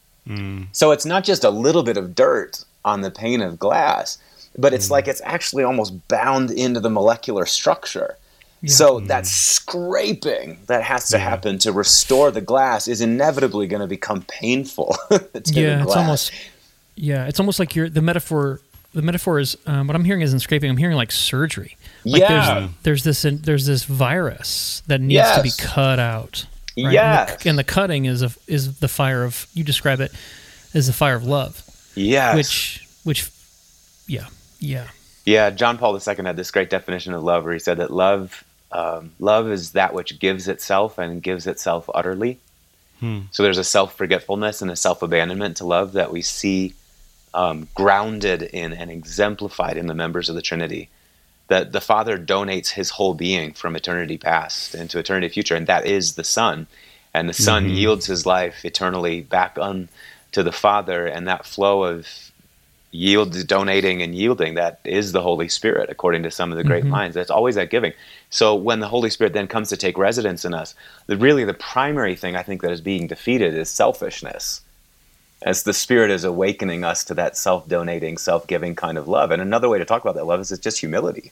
Mm. So it's not just a little bit of dirt on the pane of glass, but it's mm. like it's actually almost bound into the molecular structure. Yeah. So mm. that scraping that has to yeah. happen to restore the glass is inevitably going to become painful to yeah, the glass. It's almost, yeah, it's almost like you're, the metaphor, the metaphor is, um, what I'm hearing isn't scraping, I'm hearing like surgery. Like yeah. there's, there's this there's this virus that needs yes. to be cut out. Right? Yes. And the, and the cutting is a, is the fire of, you describe it as the fire of love. Yes. Which which yeah. Yeah. Yeah, John Paul the Second had this great definition of love where he said that love um, love is that which gives itself and gives itself utterly. Hmm. So there's a self-forgetfulness and a self-abandonment to love that we see um, grounded in and exemplified in the members of the Trinity. That the Father donates his whole being from eternity past into eternity future, and that is the Son. And the Son mm-hmm. yields his life eternally back on to the Father, and that flow of yield, donating and yielding, that is the Holy Spirit, according to some of the great mm-hmm. minds. That's always that giving. So when the Holy Spirit then comes to take residence in us, the, really the primary thing I think that is being defeated is selfishness. As the Spirit is awakening us to that self-donating, self-giving kind of love. And another way to talk about that love is it's just humility.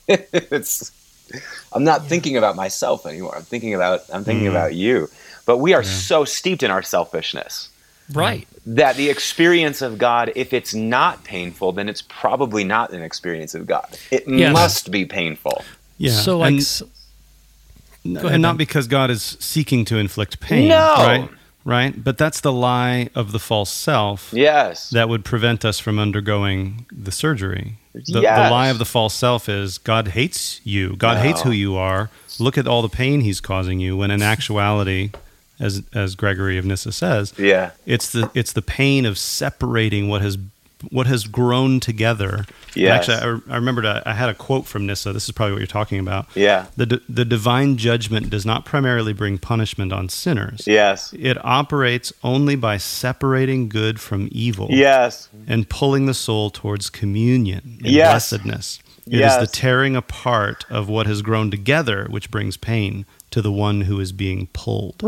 it's I'm not yeah. thinking about myself anymore. I'm thinking about I'm thinking mm. about you. But we are yeah. so steeped in our selfishness Right. That the experience of God, if it's not painful, then it's probably not an experience of God. It Yes. must be painful. Yeah. So like, and, s- and ahead, not Ben. because God is seeking to inflict pain. No. Right. Right. But that's the lie of the false self. Yes. That would prevent us from undergoing the surgery. The, Yes. the lie of the false self is God hates you. God No. hates who you are. Look at all the pain he's causing you. When in actuality, as as Gregory of Nyssa says, Yeah. it's the it's the pain of separating what has what has grown together. Yes. Actually, I, I remembered I, I had a quote from Nyssa. This is probably what you're talking about. Yeah. The di- the divine judgment does not primarily bring punishment on sinners. Yes. It operates only by separating good from evil Yes. and pulling the soul towards communion and Yes. blessedness. It Yes. is the tearing apart of what has grown together which brings pain to the one who is being pulled.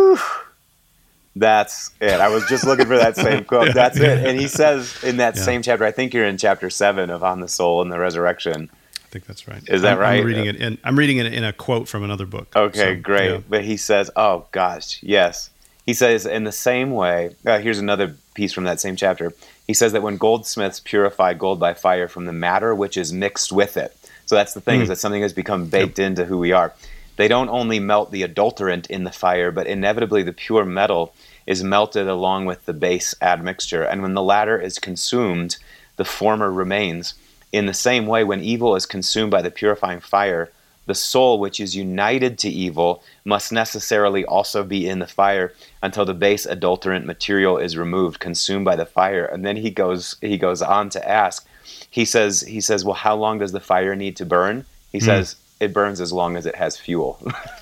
That's it. I was just looking for that same quote. That's it. And he says in that Yeah. same chapter, I think you're in chapter seven of On the Soul and the Resurrection. I think that's right. Is that I'm, right? I'm reading it in I'm reading it in a quote from another book. Okay, So, great. yeah. But he says, oh gosh, yes. He says in the same way, uh, here's another piece from that same chapter. He says that when goldsmiths purify gold by fire from the matter which is mixed with it. So that's the thing, Mm. is that something has become baked into who we are. They don't only melt the adulterant in the fire, but inevitably the pure metal is melted along with the base admixture. And when the latter is consumed, the former remains. In the same way, when evil is consumed by the purifying fire, the soul which is united to evil must necessarily also be in the fire until the base adulterant material is removed, consumed by the fire. And then he goes he goes on to ask, he says, he says, well, how long does the fire need to burn? He Mm. says, it burns as long as it has fuel.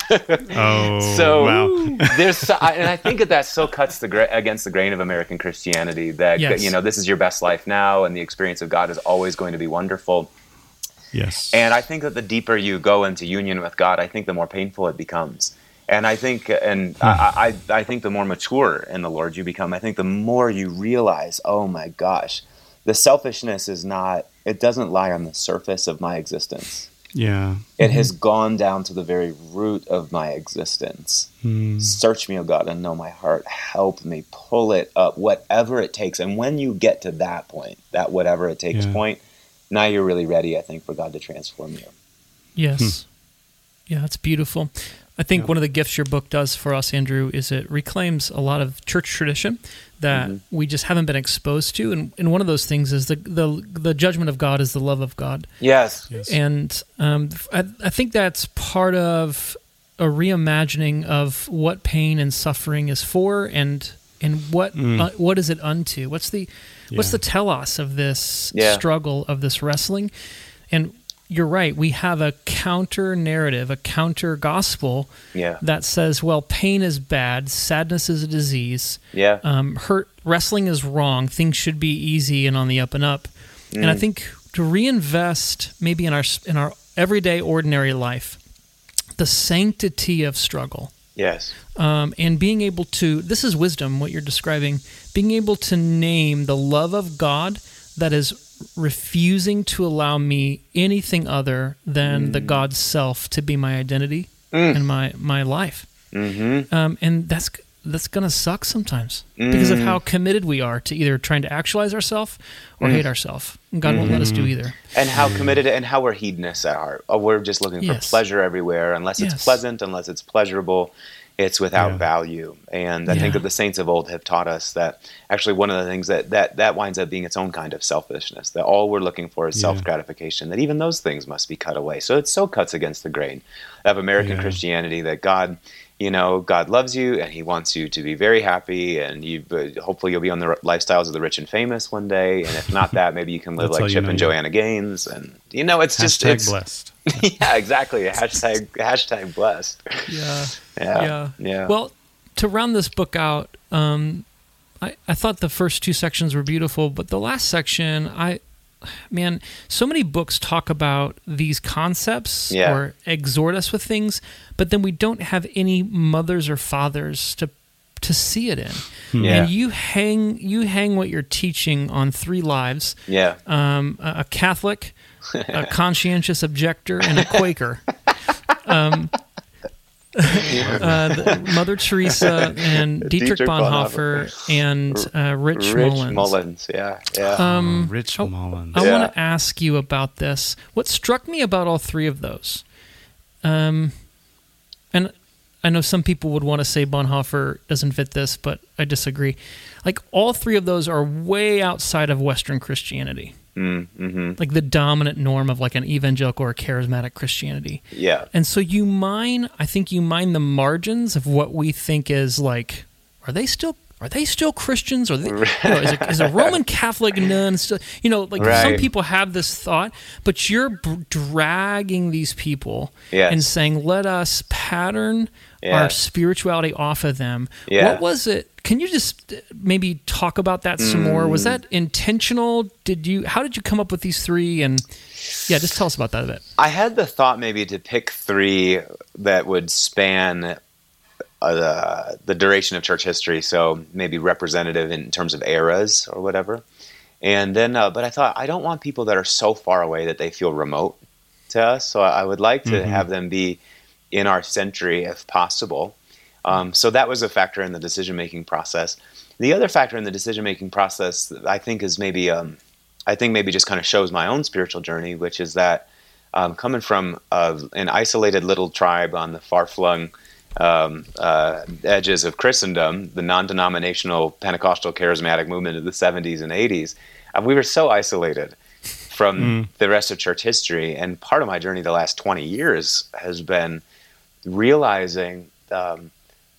Oh, So wow. there's, so, I- and I think that that so cuts the gra- against the grain of American Christianity. That Yes. you know, this is your best life now, and the experience of God is always going to be wonderful. Yes. And I think that the deeper you go into union with God, I think the more painful it becomes. And I think, and I, I, I think the more mature in the Lord you become, I think the more you realize, oh my gosh, the selfishness is not, it doesn't lie on the surface of my existence. Yeah. It has gone down to the very root of my existence. Mm. Search me, O God, and know my heart. Help me. Pull it up, whatever it takes. And when you get to that point, that whatever it takes Yeah. point, now you're really ready, I think, for God to transform you. Yes. Yeah, it's beautiful. I think one of the gifts your book does for us, Andrew, is it reclaims a lot of church tradition that Mm-hmm. we just haven't been exposed to. And, and one of those things is the, the the judgment of God is the love of God. Yes. Yes. And um, I, I think that's part of a reimagining of what pain and suffering is for, and and what Mm. uh, what is it unto? What's the what's Yeah. the telos of this Yeah. struggle, of this wrestling? And you're right. We have a counter narrative, a counter gospel Yeah. that says, well, pain is bad, sadness is a disease, Yeah. um, hurt, wrestling is wrong, things should be easy and on the up and up. And I Mm. think to reinvest maybe in our in our everyday, ordinary life, the sanctity of struggle, Yes. um, and being able to, this is wisdom, what you're describing, being able to name the love of God that is refusing to allow me anything other than the God self to be my identity and my, my life. Mm-hmm. Um, and that's that's going to suck sometimes because of how committed we are to either trying to actualize ourselves or hate ourselves. God won't let us do either. And how committed and how we're hedonists at heart. Oh, we're just looking for Yes. pleasure everywhere. Unless it's Yes. pleasant, unless it's pleasurable, it's without Yeah. value. And I Yeah. think that the saints of old have taught us that actually one of the things that, that, that winds up being its own kind of selfishness, that all we're looking for is Yeah. self-gratification, that even those things must be cut away. So it so cuts against the grain of American Yeah. Christianity that God, you know, God loves you and he wants you to be very happy, and you but hopefully you'll be on the r- lifestyles of the rich and famous one day. And if not that, maybe you can live That's how like you Chip know and you- Joanna Gaines. And, you know, it's just, Hashtag it's, blessed. yeah, exactly. Hashtag, hashtag blessed. Yeah. Yeah. Yeah. Yeah. Well, to round this book out, um, I, I thought the first two sections were beautiful, but the last section, I, man, so many books talk about these concepts Yeah. or exhort us with things, but then we don't have any mothers or fathers to to see it in. Yeah. And you hang you hang what you're teaching on three lives: yeah. um, a a Catholic, a conscientious objector, and a Quaker. Um, uh, the, Mother Teresa and Dietrich, Dietrich Bonhoeffer, Bonhoeffer. and uh, Rich, Rich Mullins. Mullins, yeah, yeah. Um, Oh, Rich I- Mullins. I Yeah. want to ask you about this. What struck me about all three of those, um, and I know some people would want to say Bonhoeffer doesn't fit this, but I disagree. Like, all three of those are way outside of Western Christianity. Mm, mm-hmm. Like the dominant norm of like an evangelical or charismatic Christianity. Yeah. And so you mine, I think you mine the margins of what we think is like, are they still are they still Christians? Or they, you know, is, a, is a Roman Catholic nun still, you know, like Right. some people have this thought, but you're b- dragging these people Yes. and saying, let us pattern Yes. our spirituality off of them. Yeah. What was it? Can you just maybe talk about that some more? Was that intentional? Did you, how did you come up with these three? And yeah, just tell us about that a bit. I had the thought maybe to pick three that would span uh, the, the duration of church history, so maybe representative in terms of eras or whatever. And then, uh, but I thought, I don't want people that are so far away that they feel remote to us, so I would like to Mm-hmm. have them be in our century if possible. Um, so that was a factor in the decision-making process. The other factor in the decision-making process that I think is maybe, um, I think maybe just kind of shows my own spiritual journey, which is that um, coming from uh, an isolated little tribe on the far-flung um, uh, edges of Christendom, the non-denominational Pentecostal charismatic movement of the seventies and eighties, uh, we were so isolated from Mm. the rest of church history. And part of my journey the last twenty years has been realizing um,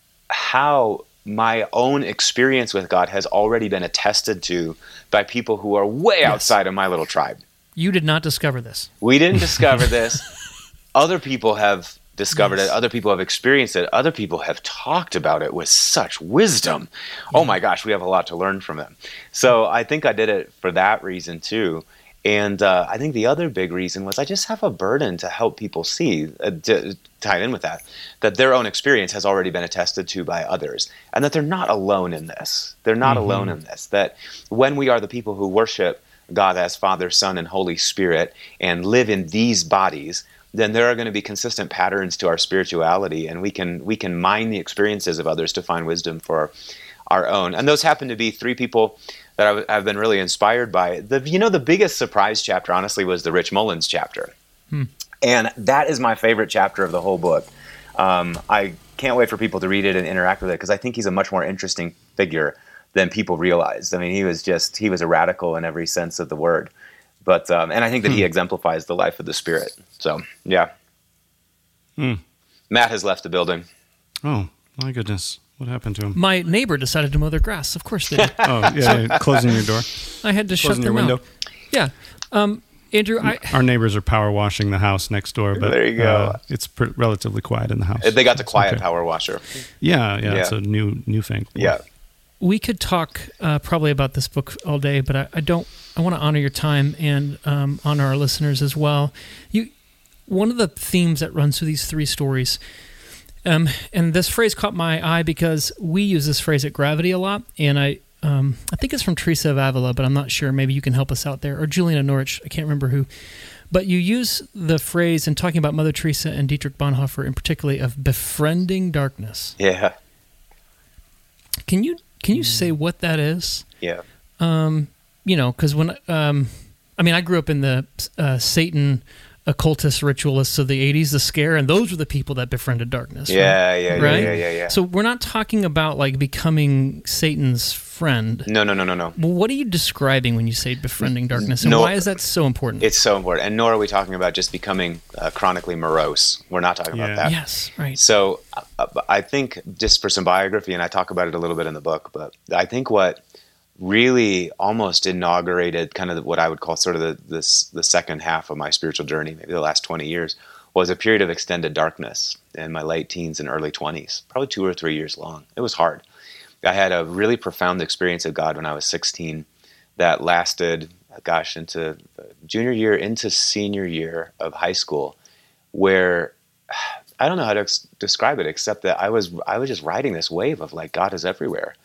how my own experience with God has already been attested to by people who are way Yes. outside of my little tribe. You did not discover this. We didn't discover this. Other people have discovered Yes. it. Other people have experienced it. Other people have talked about it with such wisdom. Oh my gosh, we have a lot to learn from them. So I think I did it for that reason too. And uh, I think the other big reason was I just have a burden to help people see, uh, to, tied in with that, that their own experience has already been attested to by others, and that they're not alone in this. They're not Mm-hmm. alone in this. That when we are the people who worship God as Father, Son, and Holy Spirit and live in these bodies, then there are going to be consistent patterns to our spirituality, and we can we can mine the experiences of others to find wisdom for our own. And those happen to be three people that I've, I've been really inspired by. The you know the biggest surprise chapter, honestly, was the Rich Mullins chapter, Hmm. and that is my favorite chapter of the whole book. Um, I can't wait for people to read it and interact with it, because I think he's a much more interesting figure than people realized. I mean, he was just he was a radical in every sense of the word. But um, and I think that he exemplifies the life of the Spirit. So yeah, Hmm. Matt has left the building. Oh, my goodness. What happened to him? My neighbor decided to mow their grass. Of course they did. Oh, yeah, yeah, closing your door. I had to shut Closing them your window. out. Yeah. Um, Andrew, I, Our neighbors are power washing the house next door, but There you go. Uh, it's pr- relatively quiet in the house. They got the It's quiet okay. power washer. Yeah, yeah, it's Yeah. a new new thing. Yeah. we could talk uh, probably about this book all day, but I, I don't. I want to honor your time and um, honor our listeners as well. You, one of the themes that runs through these three stories, um, and this phrase caught my eye because we use this phrase at Gravity a lot, and I, um, I think it's from Teresa of Avila, but I'm not sure. Maybe you can help us out there, or Juliana Norwich. I can't remember who, but you use the phrase in talking about Mother Teresa and Dietrich Bonhoeffer, in particular, of befriending darkness. Yeah. Can you can you say what that is? Yeah. Um, you know, because when um, I mean, I grew up in the uh, Satan occultist ritualists of the eighties, the Scare, and those were the people that befriended darkness. Yeah, right? yeah, yeah, right? yeah, yeah, yeah. So we're not talking about like becoming Satan's friend. No, no, no, no, no. Well, what are you describing when you say befriending darkness, and No. why is that so important? It's so important. And nor are we talking about just becoming uh, chronically morose. We're not talking Yeah. about that. Yes, right. So uh, I think just for some biography, and I talk about it a little bit in the book, but I think what really almost inaugurated kind of what I would call sort of the this the second half of my spiritual journey, maybe the last twenty years, was a period of extended darkness in my late teens and early twenties, probably two or three years long. It was hard. I had a really profound experience of God when I was sixteen that lasted, gosh, into junior year, into senior year of high school, where I don't know how to ex- describe it, except that I was I was just riding this wave of like God is everywhere.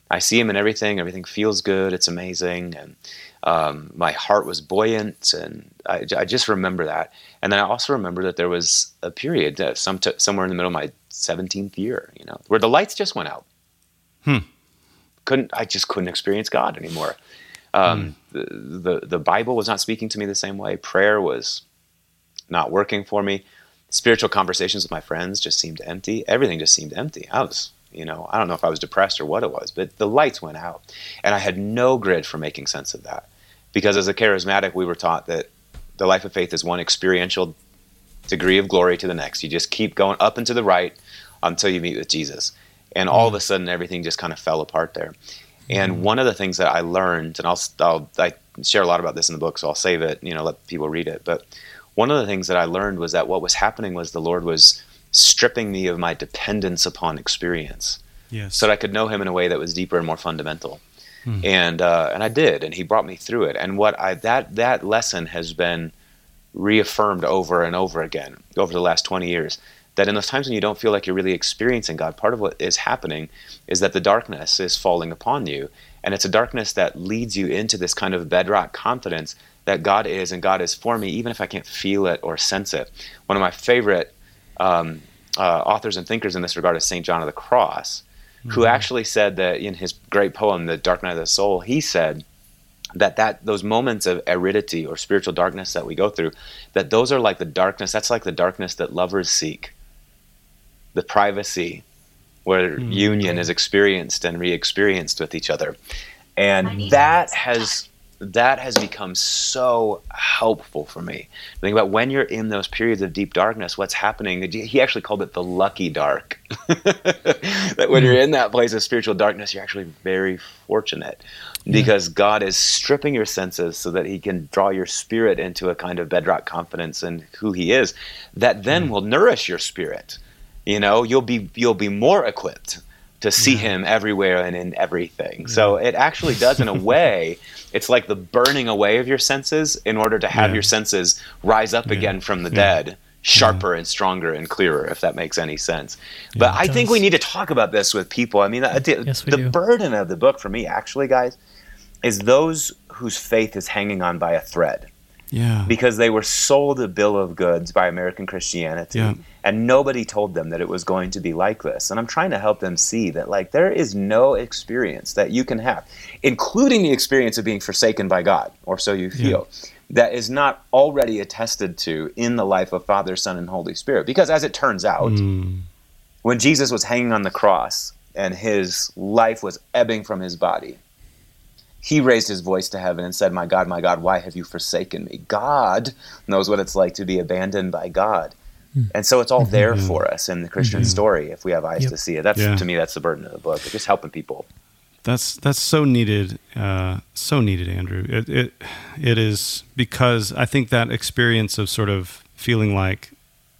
I see him in everything. Everything feels good. It's amazing. And um, my heart was buoyant. And I, I just remember that. And then I also remember that there was a period, uh, some t- somewhere in the middle of my seventeenth year, you know, where the lights just went out. Hmm. Couldn't, I just couldn't experience God anymore. Um, hmm. the, the, the Bible was not speaking to me the same way. Prayer was not working for me. Spiritual conversations with my friends just seemed empty. Everything just seemed empty. I was, you know, I don't know if I was depressed or what it was, but the lights went out. And I had no grid for making sense of that. Because as a charismatic, we were taught that the life of faith is one experiential degree of glory to the next. You just keep going up and to the right until you meet with Jesus. And all of a sudden, everything just kind of fell apart there. And one of the things that I learned, and I'll, I'll I share a lot about this in the book, so I'll save it, you know, let people read it. But one of the things that I learned was that what was happening was the Lord was stripping me of my dependence upon experience, yes, so that I could know him in a way that was deeper and more fundamental. Hmm. And uh, and I did, and he brought me through it. And what I that that lesson has been reaffirmed over and over again over the last twenty years. That in those times when you don't feel like you're really experiencing God, part of what is happening is that the darkness is falling upon you. And it's a darkness that leads you into this kind of bedrock confidence that God is and God is for me, even if I can't feel it or sense it. One of my favorite um, uh, authors and thinkers in this regard is Saint John of the Cross, mm-hmm. who actually said that in his great poem, The Dark Night of the Soul, he said that, that those moments of aridity or spiritual darkness that we go through, that those are like the darkness, that's like the darkness that lovers seek. The privacy where mm-hmm. union is experienced and re-experienced with each other. And that has that has become so helpful for me. Think about when you're in those periods of deep darkness, what's happening. He actually called it the lucky dark. That when you're in that place of spiritual darkness, you're actually very fortunate because yeah. God is stripping your senses so that he can draw your spirit into a kind of bedrock confidence in who he is that then mm. will nourish your spirit. You know, you'll be you'll be more equipped to see yeah. him everywhere and in everything. Yeah. So it actually does, in a way, it's like the burning away of your senses in order to have yeah. your senses rise up yeah. again from the yeah. dead, sharper yeah. and stronger and clearer, if that makes any sense. Yeah, but I does. think we need to talk about this with people. I mean, the, yes, the do. burden of the book for me, actually, guys, is those whose faith is hanging on by a thread. Yeah. Because they were sold a bill of goods by American Christianity, yeah. and nobody told them that it was going to be like this. And I'm trying to help them see that, like, there is no experience that you can have, including the experience of being forsaken by God, or so you feel, yeah. that is not already attested to in the life of Father, Son, and Holy Spirit. Because as it turns out, mm. when Jesus was hanging on the cross and his life was ebbing from his body, he raised his voice to heaven and said, "My God, my God, why have you forsaken me?" God knows what it's like to be abandoned by God. Mm. And so it's all there mm-hmm. for us in the Christian mm-hmm. story if we have eyes yep. to see it. That's yeah. to me, that's the burden of the book. It's just helping people. That's that's so needed, uh, so needed, Andrew. It, it it is, because I think that experience of sort of feeling like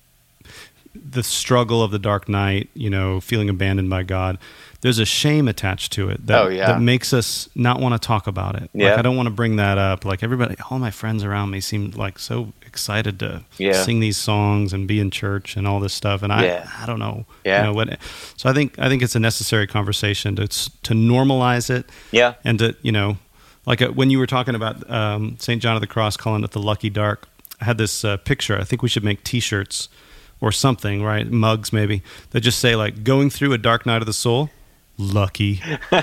the struggle of the dark night, you know, feeling abandoned by God, there's a shame attached to it that, oh, yeah. that makes us not want to talk about it. Yeah. Like, I don't want to bring that up. Like, everybody, all my friends around me seem like so excited to yeah. sing these songs and be in church and all this stuff. And I, yeah. I don't know. Yeah. You know what? So I think I think it's a necessary conversation to to normalize it. Yeah. And to, you know, like a, when you were talking about um, Saint John of the Cross calling it the lucky dark, I had this uh, picture. I think we should make T-shirts or something, right? Mugs maybe, that just say, like, going through a dark night of the soul. Lucky.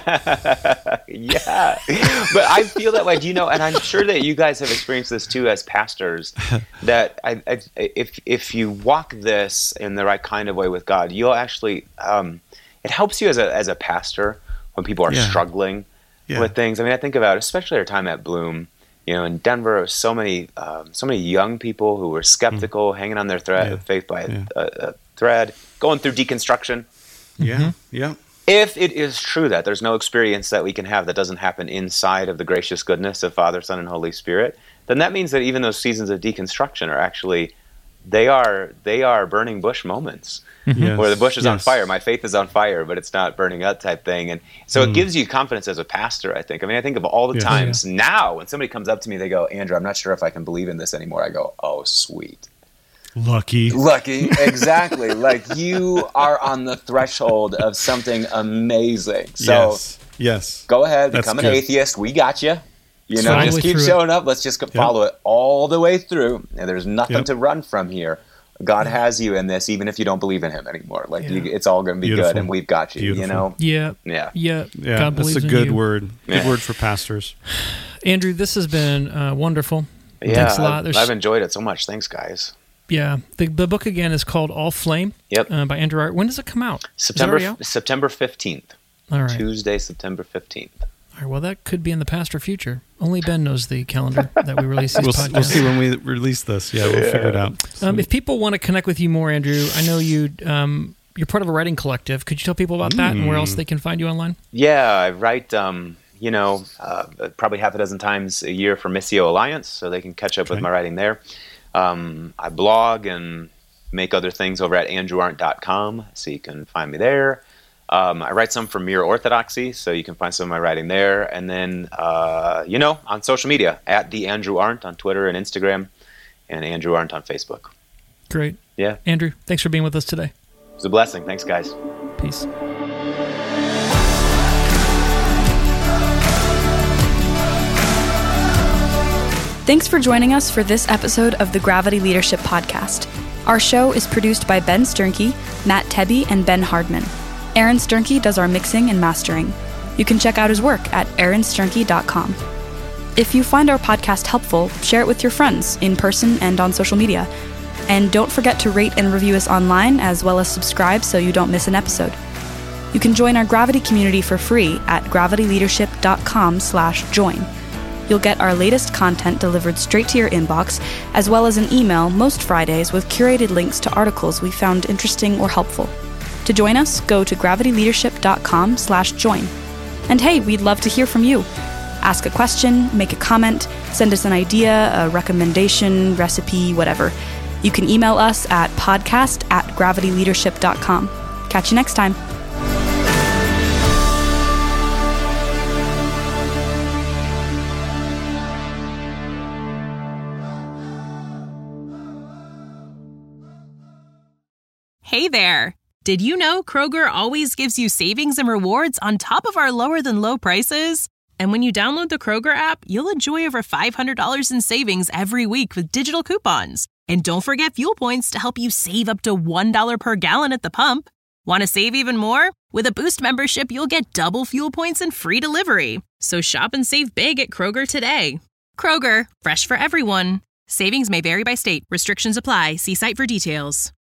Yeah. But I feel that way, do you know, and I'm sure that you guys have experienced this too as pastors, that I, I, if if you walk this in the right kind of way with God, you'll actually, um, it helps you as a as a pastor when people are yeah. struggling yeah. with things. I mean, I think about, especially our time at Bloom, you know, in Denver, there was so many, um, so many young people who were skeptical, mm. hanging on their thread, yeah. faith by yeah. a, a thread, going through deconstruction. Yeah, mm-hmm. yeah. If it is true that there's no experience that we can have that doesn't happen inside of the gracious goodness of Father, Son, and Holy Spirit, then that means that even those seasons of deconstruction are actually, they are they are burning bush moments, yes. where the bush is yes. on fire. My faith is on fire, but it's not burning up type thing. And so mm. it gives you confidence as a pastor, I think. I mean, I think of all the yes. times yeah. now when somebody comes up to me, they go, "Andrew, I'm not sure if I can believe in this anymore." I go, "Oh, sweet. Lucky. Lucky, exactly." Like, you are on the threshold of something amazing. So yes. Yes. Go ahead, That's become an good. atheist. We got you. You Follow know, the just way keep through it. showing up. Let's just follow it all the way through. And there's nothing Yep. to run from here. God has you in this, even if you don't believe in him anymore. Like Yeah. you, it's all going to be Beautiful. good, and we've got you. Beautiful. You know, Yeah. yeah, Yeah. Yeah, God that's believes a in good you. word. Good Yeah. word for pastors. Andrew, this has been uh, wonderful. yeah. Thanks a lot. I've, There's- I've enjoyed it so much. Thanks, guys. Yeah. The, the book again is called All Flame Yep. uh, by Andrew Art. When does it come out? Is it September already out? September fifteenth. All right. Tuesday, September fifteenth. All right. Well, that could be in the past or future. Only Ben knows the calendar that we release these We'll, podcasts. we'll see when we release this. Yeah, we'll figure it out. Um, if people want to connect with you more, Andrew, I know you um, you're part of a writing collective. Could you tell people about that and where else they can find you online? Yeah, I write, um, you know, uh, probably half a dozen times a year for Missio Alliance, so they can catch up with Okay. my writing there. Um, I blog and make other things over at andrew arndt dot com, so you can find me there. Um, I write some for Mere Orthodoxy, so you can find some of my writing there. And then, uh, you know, on social media, at the Andrew Arndt on Twitter and Instagram, and Andrew Arndt on Facebook. Great. Yeah, Andrew, thanks for being with us today. it was a blessing. Thanks, guys. Peace. Thanks for joining us for this episode of the Gravity Leadership Podcast. Our show is produced by Ben Sternke, Matt Tebbe, and Ben Hardman. Aaron Sternke does our mixing and mastering. You can check out his work at aaron sternke dot com. If you find our podcast helpful, share it with your friends, in person and on social media. And don't forget to rate and review us online, as well as subscribe so you don't miss an episode. You can join our Gravity community for free at gravity leadership dot com slash join. You'll get our latest content delivered straight to your inbox, as well as an email most Fridays with curated links to articles we found interesting or helpful. To join us, go to gravity leadership dot com slash join. And hey, we'd love to hear from you. Ask a question, make a comment, send us an idea, a recommendation, recipe, whatever. You can email us at podcast at gravity leadership dot com. Catch you next time. Hey there! Did you know Kroger always gives you savings and rewards on top of our lower than low prices? And when you download the Kroger app, you'll enjoy over five hundred dollars in savings every week with digital coupons. And don't forget fuel points to help you save up to one dollar per gallon at the pump. Want to save even more? With a Boost membership, you'll get double fuel points and free delivery. So shop and save big at Kroger today. Kroger, fresh for everyone. Savings may vary by state. Restrictions apply. See site for details.